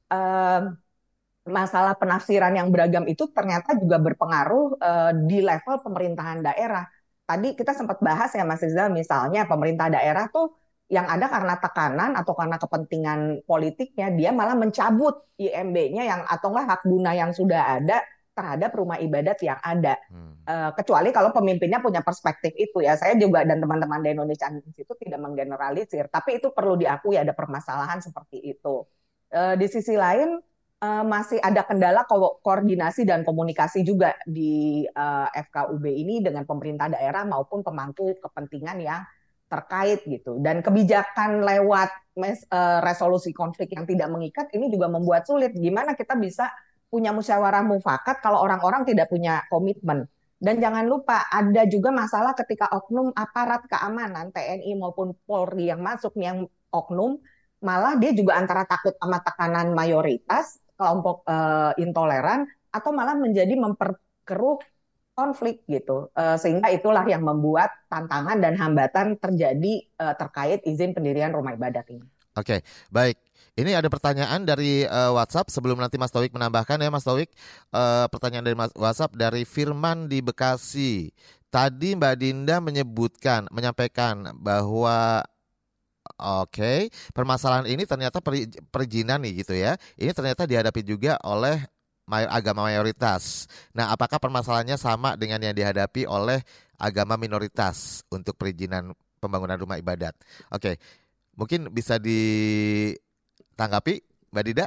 uh, masalah penafsiran yang beragam itu ternyata juga berpengaruh uh, di level pemerintahan daerah. Tadi kita sempat bahas ya Mas Rizal, misalnya pemerintah daerah tuh yang ada karena tekanan atau karena kepentingan politiknya, dia malah mencabut I M B-nya yang atau enggak hak guna yang sudah ada terhadap rumah ibadat yang ada. Hmm. Uh, kecuali kalau pemimpinnya punya perspektif itu ya. Saya juga dan teman-teman di Indonesia Institute tidak menggeneralisir, tapi itu perlu diakui ada permasalahan seperti itu. Uh, di sisi lain uh, masih ada kendala ko- koordinasi dan komunikasi juga di uh, F K U B ini dengan pemerintah daerah maupun pemangku kepentingan yang terkait gitu. Dan kebijakan lewat mes- uh, resolusi konflik yang tidak mengikat ini juga membuat sulit. Gimana kita bisa punya musyawarah mufakat kalau orang-orang tidak punya komitmen. Dan jangan lupa ada juga masalah ketika oknum aparat keamanan T N I maupun Polri yang masuk yang oknum, malah dia juga antara takut sama tekanan mayoritas, kelompok uh, intoleran, atau malah menjadi memperkeruh konflik gitu. Uh, sehingga itulah yang membuat tantangan dan hambatan terjadi uh, terkait izin pendirian rumah ibadat ini. Oke, baik. Ini ada pertanyaan dari uh, WhatsApp sebelum nanti Mas Tauik menambahkan ya Mas Tauik. Uh, pertanyaan dari Mas WhatsApp dari Firman di Bekasi. Tadi Mbak Dinda menyebutkan, menyampaikan bahwa oke, okay, permasalahan ini ternyata per, perizinan nih gitu ya. Ini ternyata dihadapi juga oleh may, agama mayoritas. Nah, apakah permasalahannya sama dengan yang dihadapi oleh agama minoritas untuk perizinan pembangunan rumah ibadat? Oke. Okay. Mungkin bisa ditanggapi, Mbak Dinda?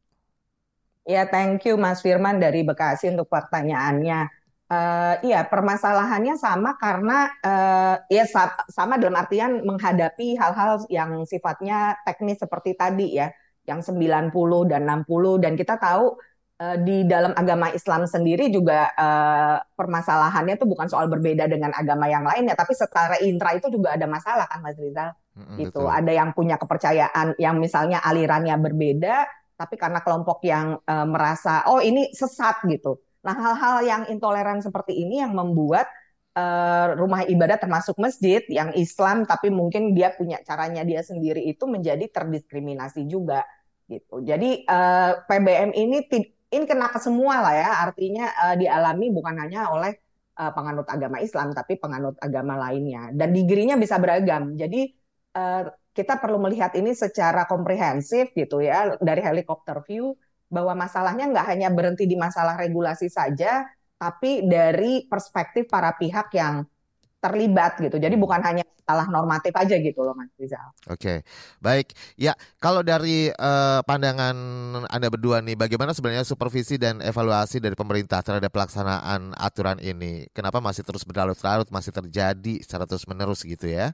Ya, thank you Mas Firman dari Bekasi untuk pertanyaannya. Uh, iya, permasalahannya sama karena uh, ya sama dalam artian menghadapi hal-hal yang sifatnya teknis seperti tadi ya, yang sembilan puluh dan enam puluh, dan kita tahu uh, di dalam agama Islam sendiri juga uh, permasalahannya itu bukan soal berbeda dengan agama yang lainnya, tapi secara intra itu juga ada masalah kan Mas Rizal? Gitu. Betul. Ada yang punya kepercayaan yang misalnya alirannya berbeda, tapi karena kelompok yang e, merasa oh ini sesat gitu. Nah, hal-hal yang intoleran seperti ini yang membuat e, rumah ibadah termasuk masjid yang Islam tapi mungkin dia punya caranya dia sendiri itu menjadi terdiskriminasi juga. gitu. Jadi uh, P B M ini ini kena ke semua lah ya, artinya uh, dialami bukan hanya oleh uh, penganut agama Islam, tapi penganut agama lainnya. Dan degree-nya bisa beragam. Jadi uh, kita perlu melihat ini secara komprehensif gitu ya, dari helikopter view, bahwa masalahnya nggak hanya berhenti di masalah regulasi saja, tapi dari perspektif para pihak yang terlibat gitu. Jadi bukan hanya salah normatif aja gitu loh Mas Rizal. Oke, baik. Ya, kalau dari uh, pandangan Anda berdua nih, bagaimana sebenarnya supervisi dan evaluasi dari pemerintah terhadap pelaksanaan aturan ini? Kenapa masih terus berlarut-larut, masih terjadi secara terus-menerus gitu ya?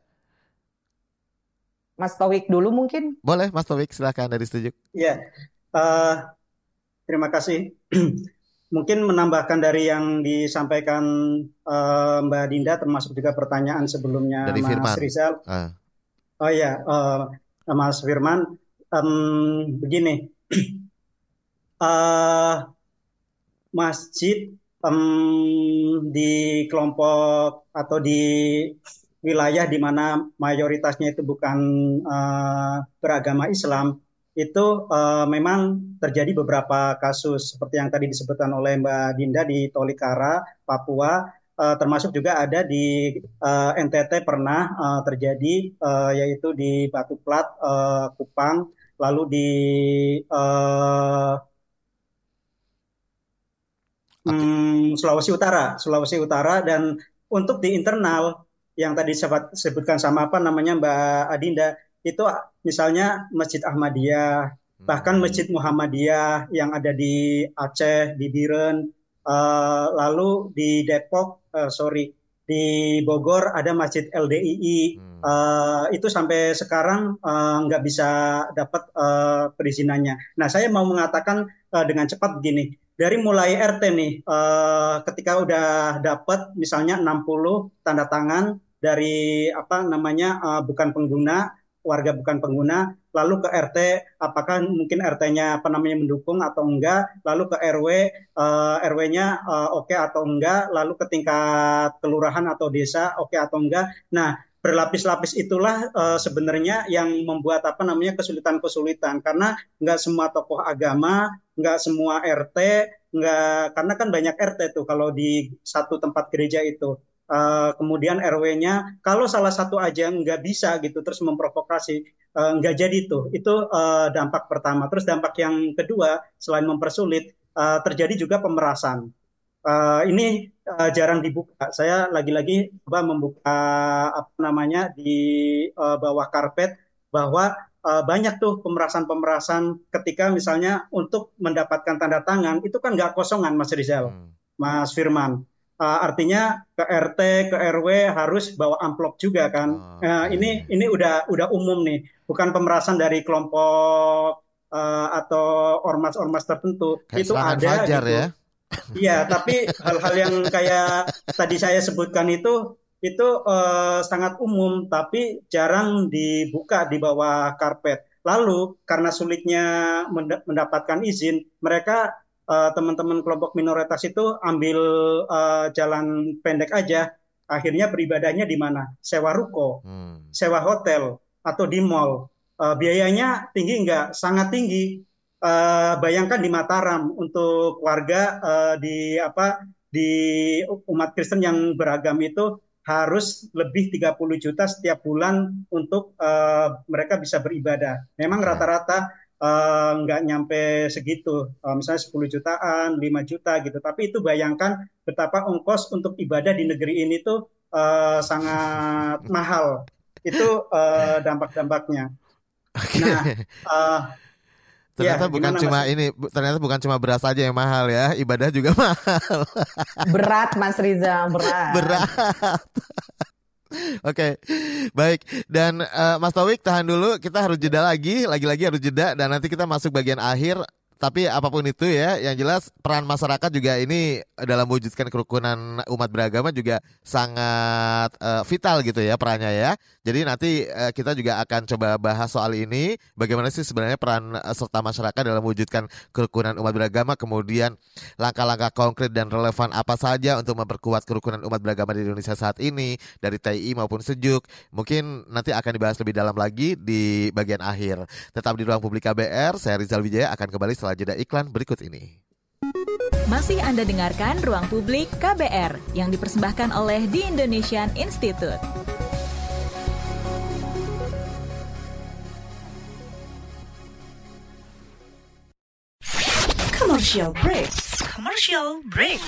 Mas Taufik dulu mungkin? Boleh, Mas Taufik, silakan dari setuju. Iya, uh, terima kasih. Mungkin menambahkan dari yang disampaikan uh, Mbak Dinda, termasuk juga pertanyaan sebelumnya dari Mas Firman. Rizal. Uh. Oh iya, uh, Mas Firman, um, begini, uh, masjid um, di kelompok atau di wilayah di mana mayoritasnya itu bukan uh, beragama Islam, itu uh, memang terjadi beberapa kasus seperti yang tadi disebutkan oleh Mbak Dinda di Tolikara, Papua, uh, termasuk juga ada di uh, N T T pernah uh, terjadi uh, yaitu di Batu Plat, uh, Kupang, lalu di uh, okay. um, Sulawesi Utara, Sulawesi Utara, dan untuk di internal yang tadi sebutkan sama apa namanya Mbak Adinda, itu misalnya Masjid Ahmadiyah, bahkan Masjid Muhammadiyah yang ada di Aceh, di Biren, uh, lalu di Depok, uh, sorry, di Bogor ada Masjid L D I I, uh, itu sampai sekarang uh, nggak bisa dapat uh, perizinannya. Nah, saya mau mengatakan uh, dengan cepat begini, dari mulai R T nih, uh, ketika udah dapat misalnya enam puluh tanda tangan dari apa namanya uh, bukan pengguna, warga bukan pengguna, lalu ke R T, apakah mungkin R T-nya apa namanya mendukung atau enggak, lalu ke R W, uh, R W-nya uh, oke okay atau enggak, lalu ke tingkat kelurahan atau desa oke okay atau enggak. Nah, berlapis-lapis itulah uh, sebenarnya yang membuat apa namanya kesulitan-kesulitan, karena enggak semua tokoh agama, enggak semua R T, enggak, karena kan banyak R T tuh kalau di satu tempat gereja itu. Uh, kemudian R W-nya kalau salah satu aja nggak bisa gitu terus memprovokasi, uh, nggak jadi tuh, itu uh, dampak pertama. Terus dampak yang kedua selain mempersulit, uh, terjadi juga pemerasan. Uh, ini uh, jarang dibuka. Saya lagi-lagi coba membuka apa namanya di uh, bawah karpet bahwa uh, banyak tuh pemerasan-pemerasan ketika misalnya untuk mendapatkan tanda tangan itu kan nggak kosongan Mas Rizal, hmm. Mas Firman. Uh, artinya ke R T, ke R W harus bawa amplop juga kan. Oh, okay. uh, ini ini udah udah umum nih, bukan pemerasan dari kelompok uh, atau ormas-ormas tertentu. Kayak itu ada fajar, gitu. Ya. Iya, tapi hal-hal yang kayak tadi saya sebutkan itu itu uh, sangat umum, tapi jarang dibuka di bawah karpet. Lalu karena sulitnya mendapatkan izin, mereka Uh, teman-teman kelompok minoritas itu ambil uh, jalan pendek aja, akhirnya beribadahnya di mana? Sewa ruko, hmm. sewa hotel, atau di mall. Uh, biayanya tinggi nggak? Sangat tinggi. Uh, bayangkan di Mataram untuk warga uh, di apa di umat Kristen yang beragam itu harus lebih tiga puluh juta setiap bulan untuk uh, mereka bisa beribadah. Memang rata-rata Uh, nggak nyampe segitu, uh, misalnya sepuluh jutaan, lima juta gitu. Tapi itu bayangkan betapa ongkos untuk ibadah di negeri ini tuh uh, sangat mahal. Itu uh, dampak-dampaknya. Nah, uh, ternyata ya, bukan cuma Mas? ini, ternyata bukan cuma beras aja yang mahal ya, ibadah juga mahal. Berat Mas Riza, berat. Berat. Oke, okay. Baik. Dan uh, Mas Taufik tahan dulu, kita harus jeda lagi, lagi-lagi harus jeda, dan nanti kita masuk bagian akhir Tapi apapun itu ya, yang jelas peran masyarakat juga ini dalam mewujudkan kerukunan umat beragama juga sangat uh, vital gitu ya perannya ya. Jadi nanti uh, kita juga akan coba bahas soal ini, bagaimana sih sebenarnya peran uh, serta masyarakat dalam mewujudkan kerukunan umat beragama, kemudian langkah-langkah konkret dan relevan apa saja untuk memperkuat kerukunan umat beragama di Indonesia saat ini dari T I I maupun Sejuk. Mungkin nanti akan dibahas lebih dalam lagi di bagian akhir. Tetap di Ruang Publik K B R, saya Rizal Wijaya akan kembali setelah jeda iklan berikut ini. Masih Anda dengarkan Ruang Publik K B R yang dipersembahkan oleh The Indonesian Institute. Commercial break. Commercial break.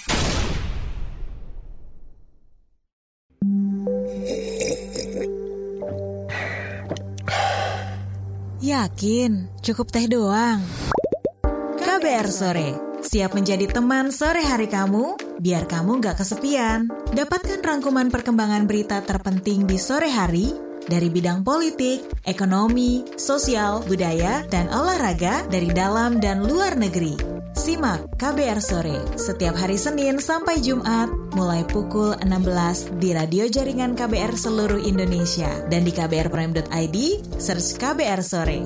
Yakin, cukup teh doang. K B R Sore, siap menjadi teman sore hari kamu, biar kamu gak kesepian. Dapatkan rangkuman perkembangan berita terpenting di sore hari, dari bidang politik, ekonomi, sosial, budaya, dan olahraga dari dalam dan luar negeri. Simak K B R Sore setiap hari Senin sampai Jumat mulai pukul enam belas di radio jaringan K B R seluruh Indonesia dan di k b r prime dot i d, search K B R Sore.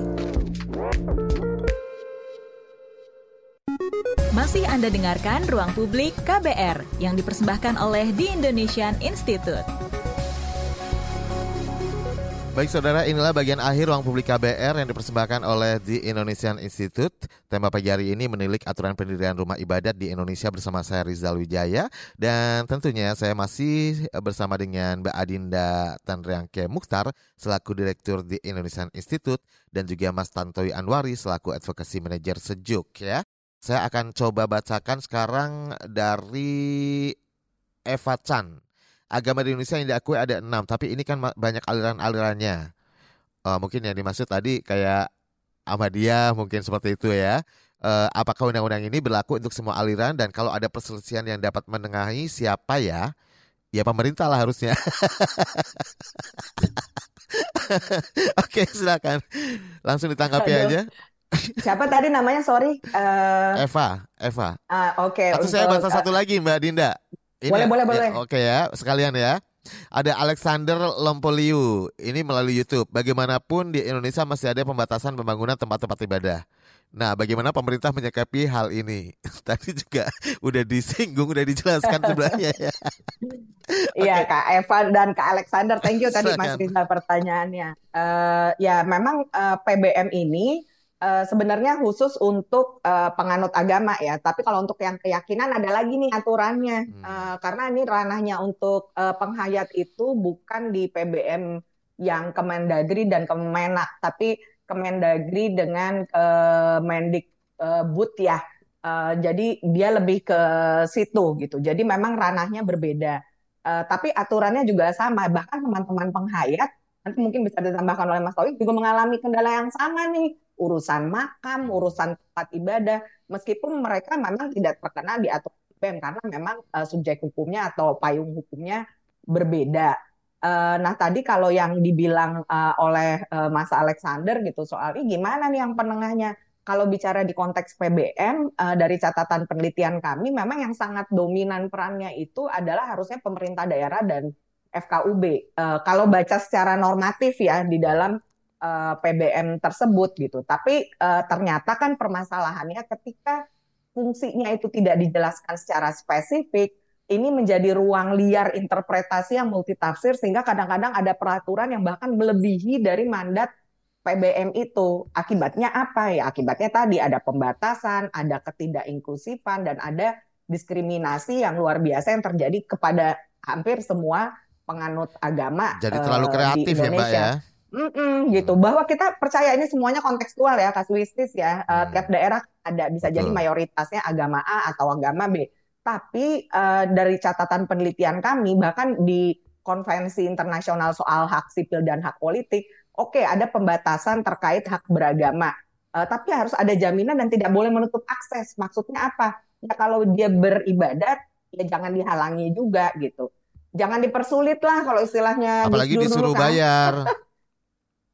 Masih Anda dengarkan Ruang Publik K B R yang dipersembahkan oleh The Indonesian Institute. Baik saudara, inilah bagian akhir Ruang Publik K B R yang dipersembahkan oleh The Indonesian Institute. Tema pagi hari ini menilik aturan pendirian rumah ibadat di Indonesia bersama saya Rizal Wijaya. Dan tentunya saya masih bersama dengan Mbak Adinda Tanriangke Mukhtar selaku Direktur The Indonesian Institute dan juga Mas Tantowi Anwari selaku Advocacy Manager Sejuk ya. Saya akan coba bacakan sekarang dari Eva Chan. Agama di Indonesia yang diakui ada enam, tapi ini kan banyak aliran-alirannya. Uh, mungkin yang dimaksud tadi kayak Ahmadiyah, mungkin seperti itu ya. Uh, apakah undang-undang ini berlaku untuk semua aliran dan kalau ada perselisihan yang dapat menengahi siapa ya? Ya pemerintah lah harusnya. Oke, silakan. Langsung ditanggapi Aduh. aja. Siapa tadi namanya? Sorry. Uh... Eva, Eva. Uh, Oke. Okay, Atau saya baca uh... satu lagi Mbak Dinda. Ini boleh, boleh, ya, boleh. Oke ya, sekalian ya. Ada Alexander Lompoliu, ini melalui YouTube. Bagaimanapun di Indonesia masih ada pembatasan pembangunan tempat-tempat ibadah. Nah, bagaimana pemerintah menyikapi hal ini? Tadi juga udah disinggung, udah dijelaskan sebenarnya ya. Iya, okay. Kak Eva dan Kak Alexander, thank you tadi Mas Rizal pertanyaannya. Uh, ya, memang uh, P B M ini Uh, sebenarnya khusus untuk uh, penganut agama ya, tapi kalau untuk yang keyakinan ada lagi nih aturannya, hmm. uh, karena ini ranahnya untuk uh, penghayat itu bukan di P B M yang Kemendagri dan Kemenak, tapi Kemendagri dengan Kemendikbud uh, ya, uh, jadi dia lebih ke situ gitu, jadi memang ranahnya berbeda, uh, tapi aturannya juga sama, bahkan teman-teman penghayat nanti mungkin bisa ditambahkan oleh Mas Taufik juga mengalami kendala yang sama nih. Urusan makam, urusan tempat ibadah, meskipun mereka memang tidak terkena di aturan P B M karena memang uh, subjek hukumnya atau payung hukumnya berbeda. Uh, nah tadi kalau yang dibilang uh, oleh uh, Mas Alexander gitu soal ini gimana nih yang penengahnya? Kalau bicara di konteks P B M uh, dari catatan penelitian kami memang yang sangat dominan perannya itu adalah harusnya pemerintah daerah dan F K U B. Uh, kalau baca secara normatif ya di dalam P B M tersebut gitu, tapi uh, ternyata kan permasalahannya ketika fungsinya itu tidak dijelaskan secara spesifik, ini menjadi ruang liar interpretasi yang multitafsir sehingga kadang-kadang ada peraturan yang bahkan melebihi dari mandat P B M itu. Akibatnya apa ya? Akibatnya tadi ada pembatasan, ada ketidakinklusifan dan ada diskriminasi yang luar biasa yang terjadi kepada hampir semua penganut agama. Jadi terlalu kreatif uh, di Indonesia. Ya Mbak ya. Mm-mm, gitu bahwa kita percaya ini semuanya kontekstual ya, kasuistis ya, uh, hmm. tiap daerah ada bisa Betul. Jadi mayoritasnya agama A atau agama B, tapi uh, dari catatan penelitian kami bahkan di konvensi internasional soal hak sipil dan hak politik, oke okay, ada pembatasan terkait hak beragama, uh, tapi harus ada jaminan dan tidak boleh menutup akses. Maksudnya apa? Ya kalau dia beribadat ya jangan dihalangi juga gitu, jangan dipersulit lah kalau istilahnya apalagi disuruh kan. Bayar.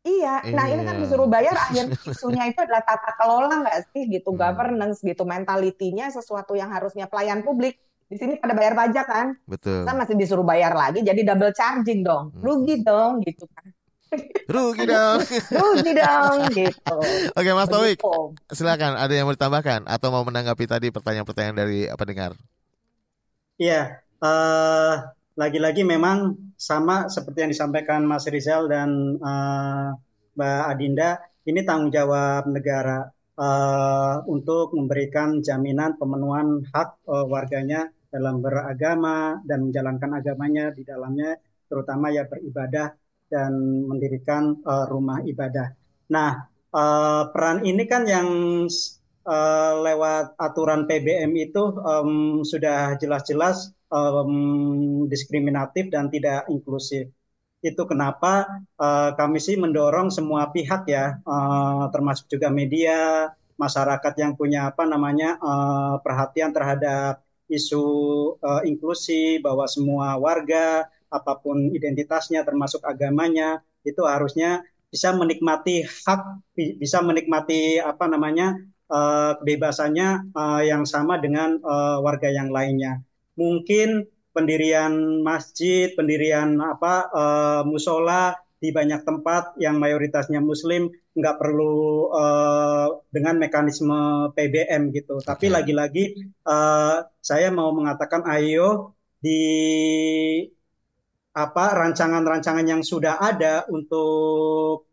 Iya, nah ini kan disuruh bayar, akhirnya isunya itu adalah tata kelola nggak sih gitu, Hmm. governance gitu, mentalitinya sesuatu yang harusnya pelayan publik. Di sini pada bayar pajak kan, Betul. masa masih disuruh bayar lagi, jadi double charging dong, rugi dong gitu kan. Rugi dong. Rugi dong gitu. Oke Mas Taufik, Begitu. silakan. Ada yang mau ditambahkan atau mau menanggapi tadi pertanyaan-pertanyaan dari pendengar? Iya, eh, lagi-lagi memang sama seperti yang disampaikan Mas Rizal dan eh, Mbak Adinda, ini tanggung jawab negara eh, untuk memberikan jaminan pemenuhan hak eh, warganya dalam beragama dan menjalankan agamanya di dalamnya, terutama ya beribadah dan mendirikan eh, rumah ibadah. Nah, eh, peran ini kan yang eh, lewat aturan P B M itu em, sudah jelas-jelas em, diskriminatif dan tidak inklusif. Itu kenapa eh, kami sih mendorong semua pihak ya, eh, termasuk juga media, masyarakat yang punya apa namanya eh, perhatian terhadap isu eh, inklusi, bahwa semua warga apapun identitasnya termasuk agamanya itu harusnya bisa menikmati hak, bi- bisa menikmati apa namanya eh, kebebasannya eh, yang sama dengan eh, warga yang lainnya. Mungkin pendirian masjid, pendirian apa eh, musola di banyak tempat yang mayoritasnya Muslim nggak perlu eh, dengan mekanisme P B M gitu. Tapi lagi-lagi eh, saya mau mengatakan ayo di apa rancangan-rancangan yang sudah ada untuk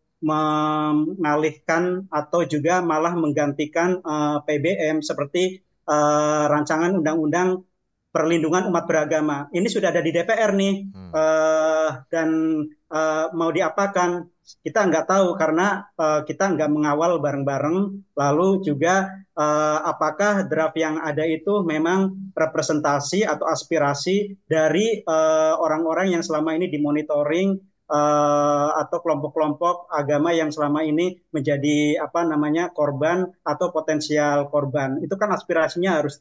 mengalihkan atau juga malah menggantikan eh, P B M seperti eh, rancangan undang-undang perlindungan umat beragama. Ini sudah ada di D P R nih, eh, dan eh, mau diapakan kita nggak tahu karena eh, kita nggak mengawal bareng-bareng. Lalu juga eh, apakah draft yang ada itu memang representasi atau aspirasi dari eh, orang-orang yang selama ini dimonitoring eh, atau kelompok-kelompok agama yang selama ini menjadi apa namanya korban atau potensial korban. Itu kan aspirasinya harus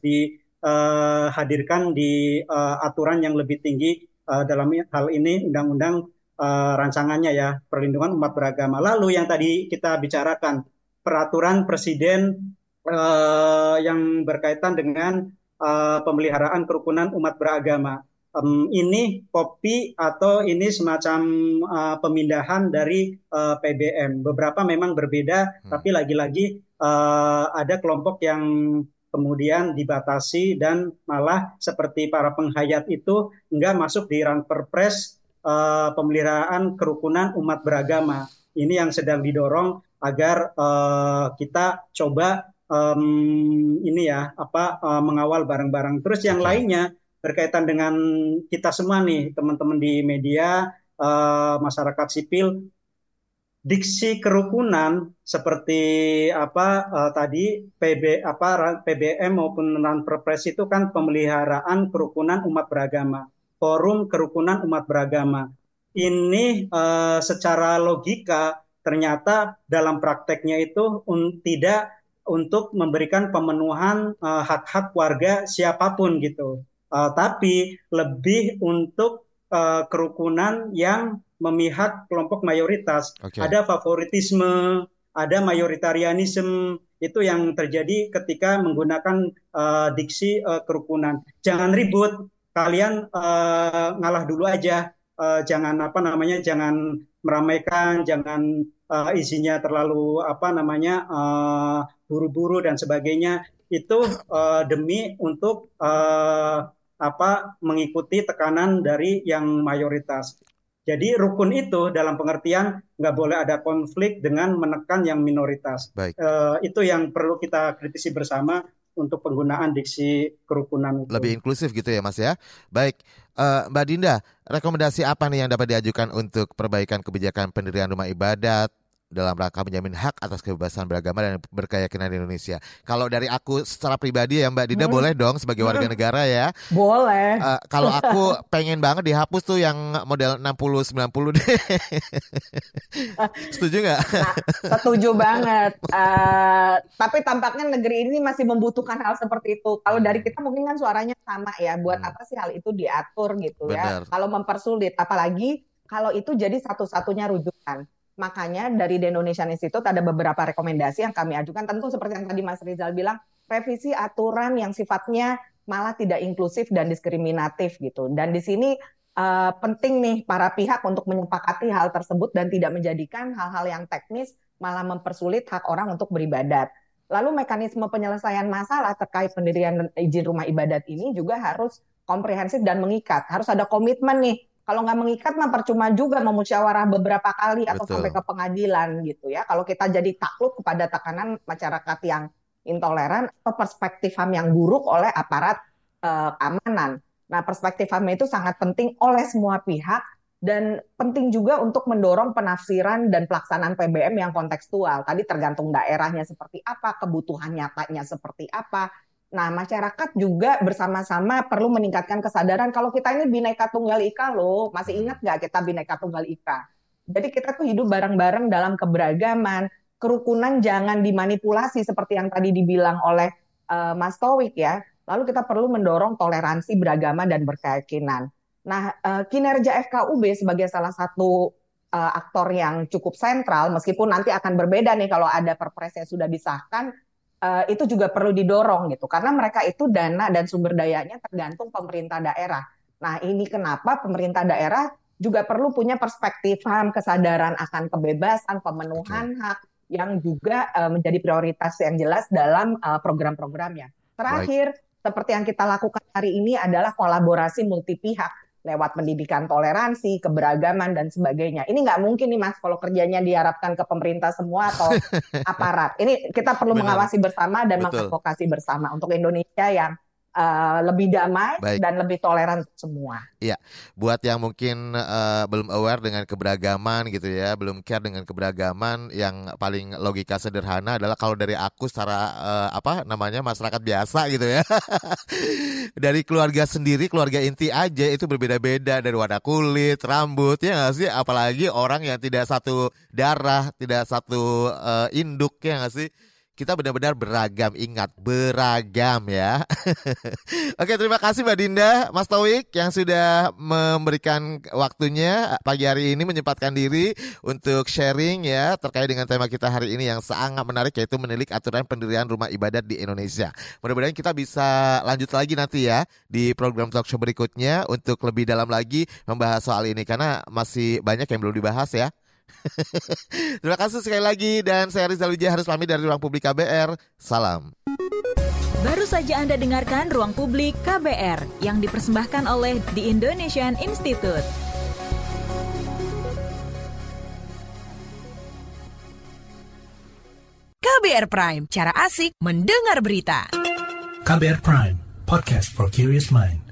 dihadirkan di eh, aturan yang lebih tinggi eh, dalam hal ini undang-undang eh, rancangannya ya, perlindungan umat beragama. Lalu yang tadi kita bicarakan peraturan presiden eh, yang berkaitan dengan eh, pemeliharaan kerukunan umat beragama. Um, ini kopi atau ini semacam uh, pemindahan dari uh, P B M. Beberapa memang berbeda, hmm. tapi lagi-lagi uh, ada kelompok yang kemudian dibatasi dan malah seperti para penghayat itu enggak masuk di Ranperpres uh, pemeliharaan kerukunan umat beragama. Ini yang sedang didorong agar uh, kita coba um, ini ya apa uh, mengawal bareng-bareng. Terus yang lainnya berkaitan dengan kita semua nih, teman-teman di media, uh, masyarakat sipil, diksi kerukunan seperti apa uh, tadi P B apa P B M maupun Ranperpres itu kan pemeliharaan kerukunan umat beragama, forum kerukunan umat beragama. Ini uh, secara logika ternyata dalam prakteknya itu un, tidak untuk memberikan pemenuhan uh, hak-hak warga siapapun gitu. Uh, tapi lebih untuk uh, kerukunan yang memihak kelompok mayoritas. Okay. Ada favoritisme, ada mayoritarianisme, itu yang terjadi ketika menggunakan uh, diksi uh, kerukunan. Jangan ribut, kalian uh, ngalah dulu aja, uh, jangan apa namanya, jangan meramaikan, jangan uh, isinya terlalu apa namanya uh, buru-buru dan sebagainya. Itu uh, demi untuk uh, apa mengikuti tekanan dari yang mayoritas. Jadi rukun itu dalam pengertian nggak boleh ada konflik dengan menekan yang minoritas. Baik. Uh, itu yang perlu kita kritisi bersama untuk penggunaan diksi kerukunan itu. Lebih inklusif gitu ya Mas ya. Baik, uh, Mbak Dinda, rekomendasi apa nih yang dapat diajukan untuk perbaikan kebijakan pendirian rumah ibadat dalam rangka menjamin hak atas kebebasan beragama dan berkeyakinan di Indonesia? Kalau dari aku secara pribadi ya Mbak Dinda, hmm. boleh dong sebagai warga negara ya. Boleh. Uh, kalau aku pengen banget dihapus tuh yang model enam puluh sembilan puluh deh. Setuju nggak? Nah, setuju banget. Uh, tapi tampaknya negeri ini masih membutuhkan hal seperti itu. Kalau dari kita mungkin kan suaranya sama ya. Buat hmm. apa sih hal itu diatur gitu. Benar. Ya. Kalau mempersulit, apalagi kalau itu jadi satu-satunya rujukan. Makanya dari The Indonesian Institute ada beberapa rekomendasi yang kami ajukan. Tentu seperti yang tadi Mas Rizal bilang, revisi aturan yang sifatnya malah tidak inklusif dan diskriminatif gitu. Dan di sini uh, penting nih para pihak untuk menyepakati hal tersebut dan tidak menjadikan hal-hal yang teknis malah mempersulit hak orang untuk beribadat. Lalu mekanisme penyelesaian masalah terkait pendirian izin rumah ibadat ini juga harus komprehensif dan mengikat. Harus ada komitmen nih. Kalau nggak mengikat mah percuma juga memusyawarah beberapa kali atau Betul. sampai ke pengadilan gitu ya. Kalau kita jadi takluk kepada tekanan masyarakat yang intoleran atau perspektif H A M yang buruk oleh aparat uh, keamanan. Nah, perspektif H A M itu sangat penting oleh semua pihak dan penting juga untuk mendorong penafsiran dan pelaksanaan P B M yang kontekstual. Tadi tergantung daerahnya seperti apa, kebutuhan nyatanya seperti apa. Nah, masyarakat juga bersama-sama perlu meningkatkan kesadaran kalau kita ini Bhinneka Tunggal Ika loh. Masih ingat nggak kita Bhinneka Tunggal Ika? Jadi kita tuh hidup bareng-bareng dalam keberagaman. Kerukunan jangan dimanipulasi seperti yang tadi dibilang oleh uh, Mas Taufiq ya. Lalu kita perlu mendorong toleransi beragama dan berkeyakinan. Nah, uh, kinerja F K U B sebagai salah satu uh, aktor yang cukup sentral, meskipun nanti akan berbeda nih kalau ada perpres yang sudah disahkan, uh, itu juga perlu didorong gitu. Karena mereka itu dana dan sumber dayanya tergantung pemerintah daerah. Nah, ini kenapa pemerintah daerah juga perlu punya perspektif H A M, kesadaran akan kebebasan, pemenuhan okay. hak, yang juga uh, menjadi prioritas yang jelas dalam uh, program-programnya. Terakhir, Baik. seperti yang kita lakukan hari ini adalah kolaborasi multi pihak lewat pendidikan toleransi, keberagaman, dan sebagainya. Ini nggak mungkin nih Mas, kalau kerjanya diharapkan ke pemerintah semua atau aparat. Ini kita perlu Benar. mengawasi bersama dan mengadvokasi bersama untuk Indonesia yang Uh, lebih damai Baik. dan lebih toleran semua. Iya, buat yang mungkin uh, belum aware dengan keberagaman gitu ya, belum care dengan keberagaman, yang paling logika sederhana adalah kalau dari aku secara uh, apa namanya masyarakat biasa gitu ya, dari keluarga sendiri, keluarga inti aja itu berbeda-beda dari warna kulit, rambut, ya nggak sih? Apalagi orang yang tidak satu darah, tidak satu uh, induk, ya nggak sih? Kita benar-benar beragam, ingat beragam ya. Oke, terima kasih Mbak Dinda, Mas Taufiq yang sudah memberikan waktunya pagi hari ini, menyempatkan diri untuk sharing ya terkait dengan tema kita hari ini yang sangat menarik, yaitu menilik aturan pendirian rumah ibadat di Indonesia. Mudah-mudahan kita bisa lanjut lagi nanti ya di program talk show berikutnya untuk lebih dalam lagi membahas soal ini karena masih banyak yang belum dibahas ya. Terima kasih sekali lagi dan saya Rizal Wijaya harus pamit dari Ruang Publik K B R. Salam. Baru saja Anda dengarkan Ruang Publik K B R yang dipersembahkan oleh The Indonesian Institute. K B R Prime, cara asik mendengar berita. K B R Prime, podcast for curious mind.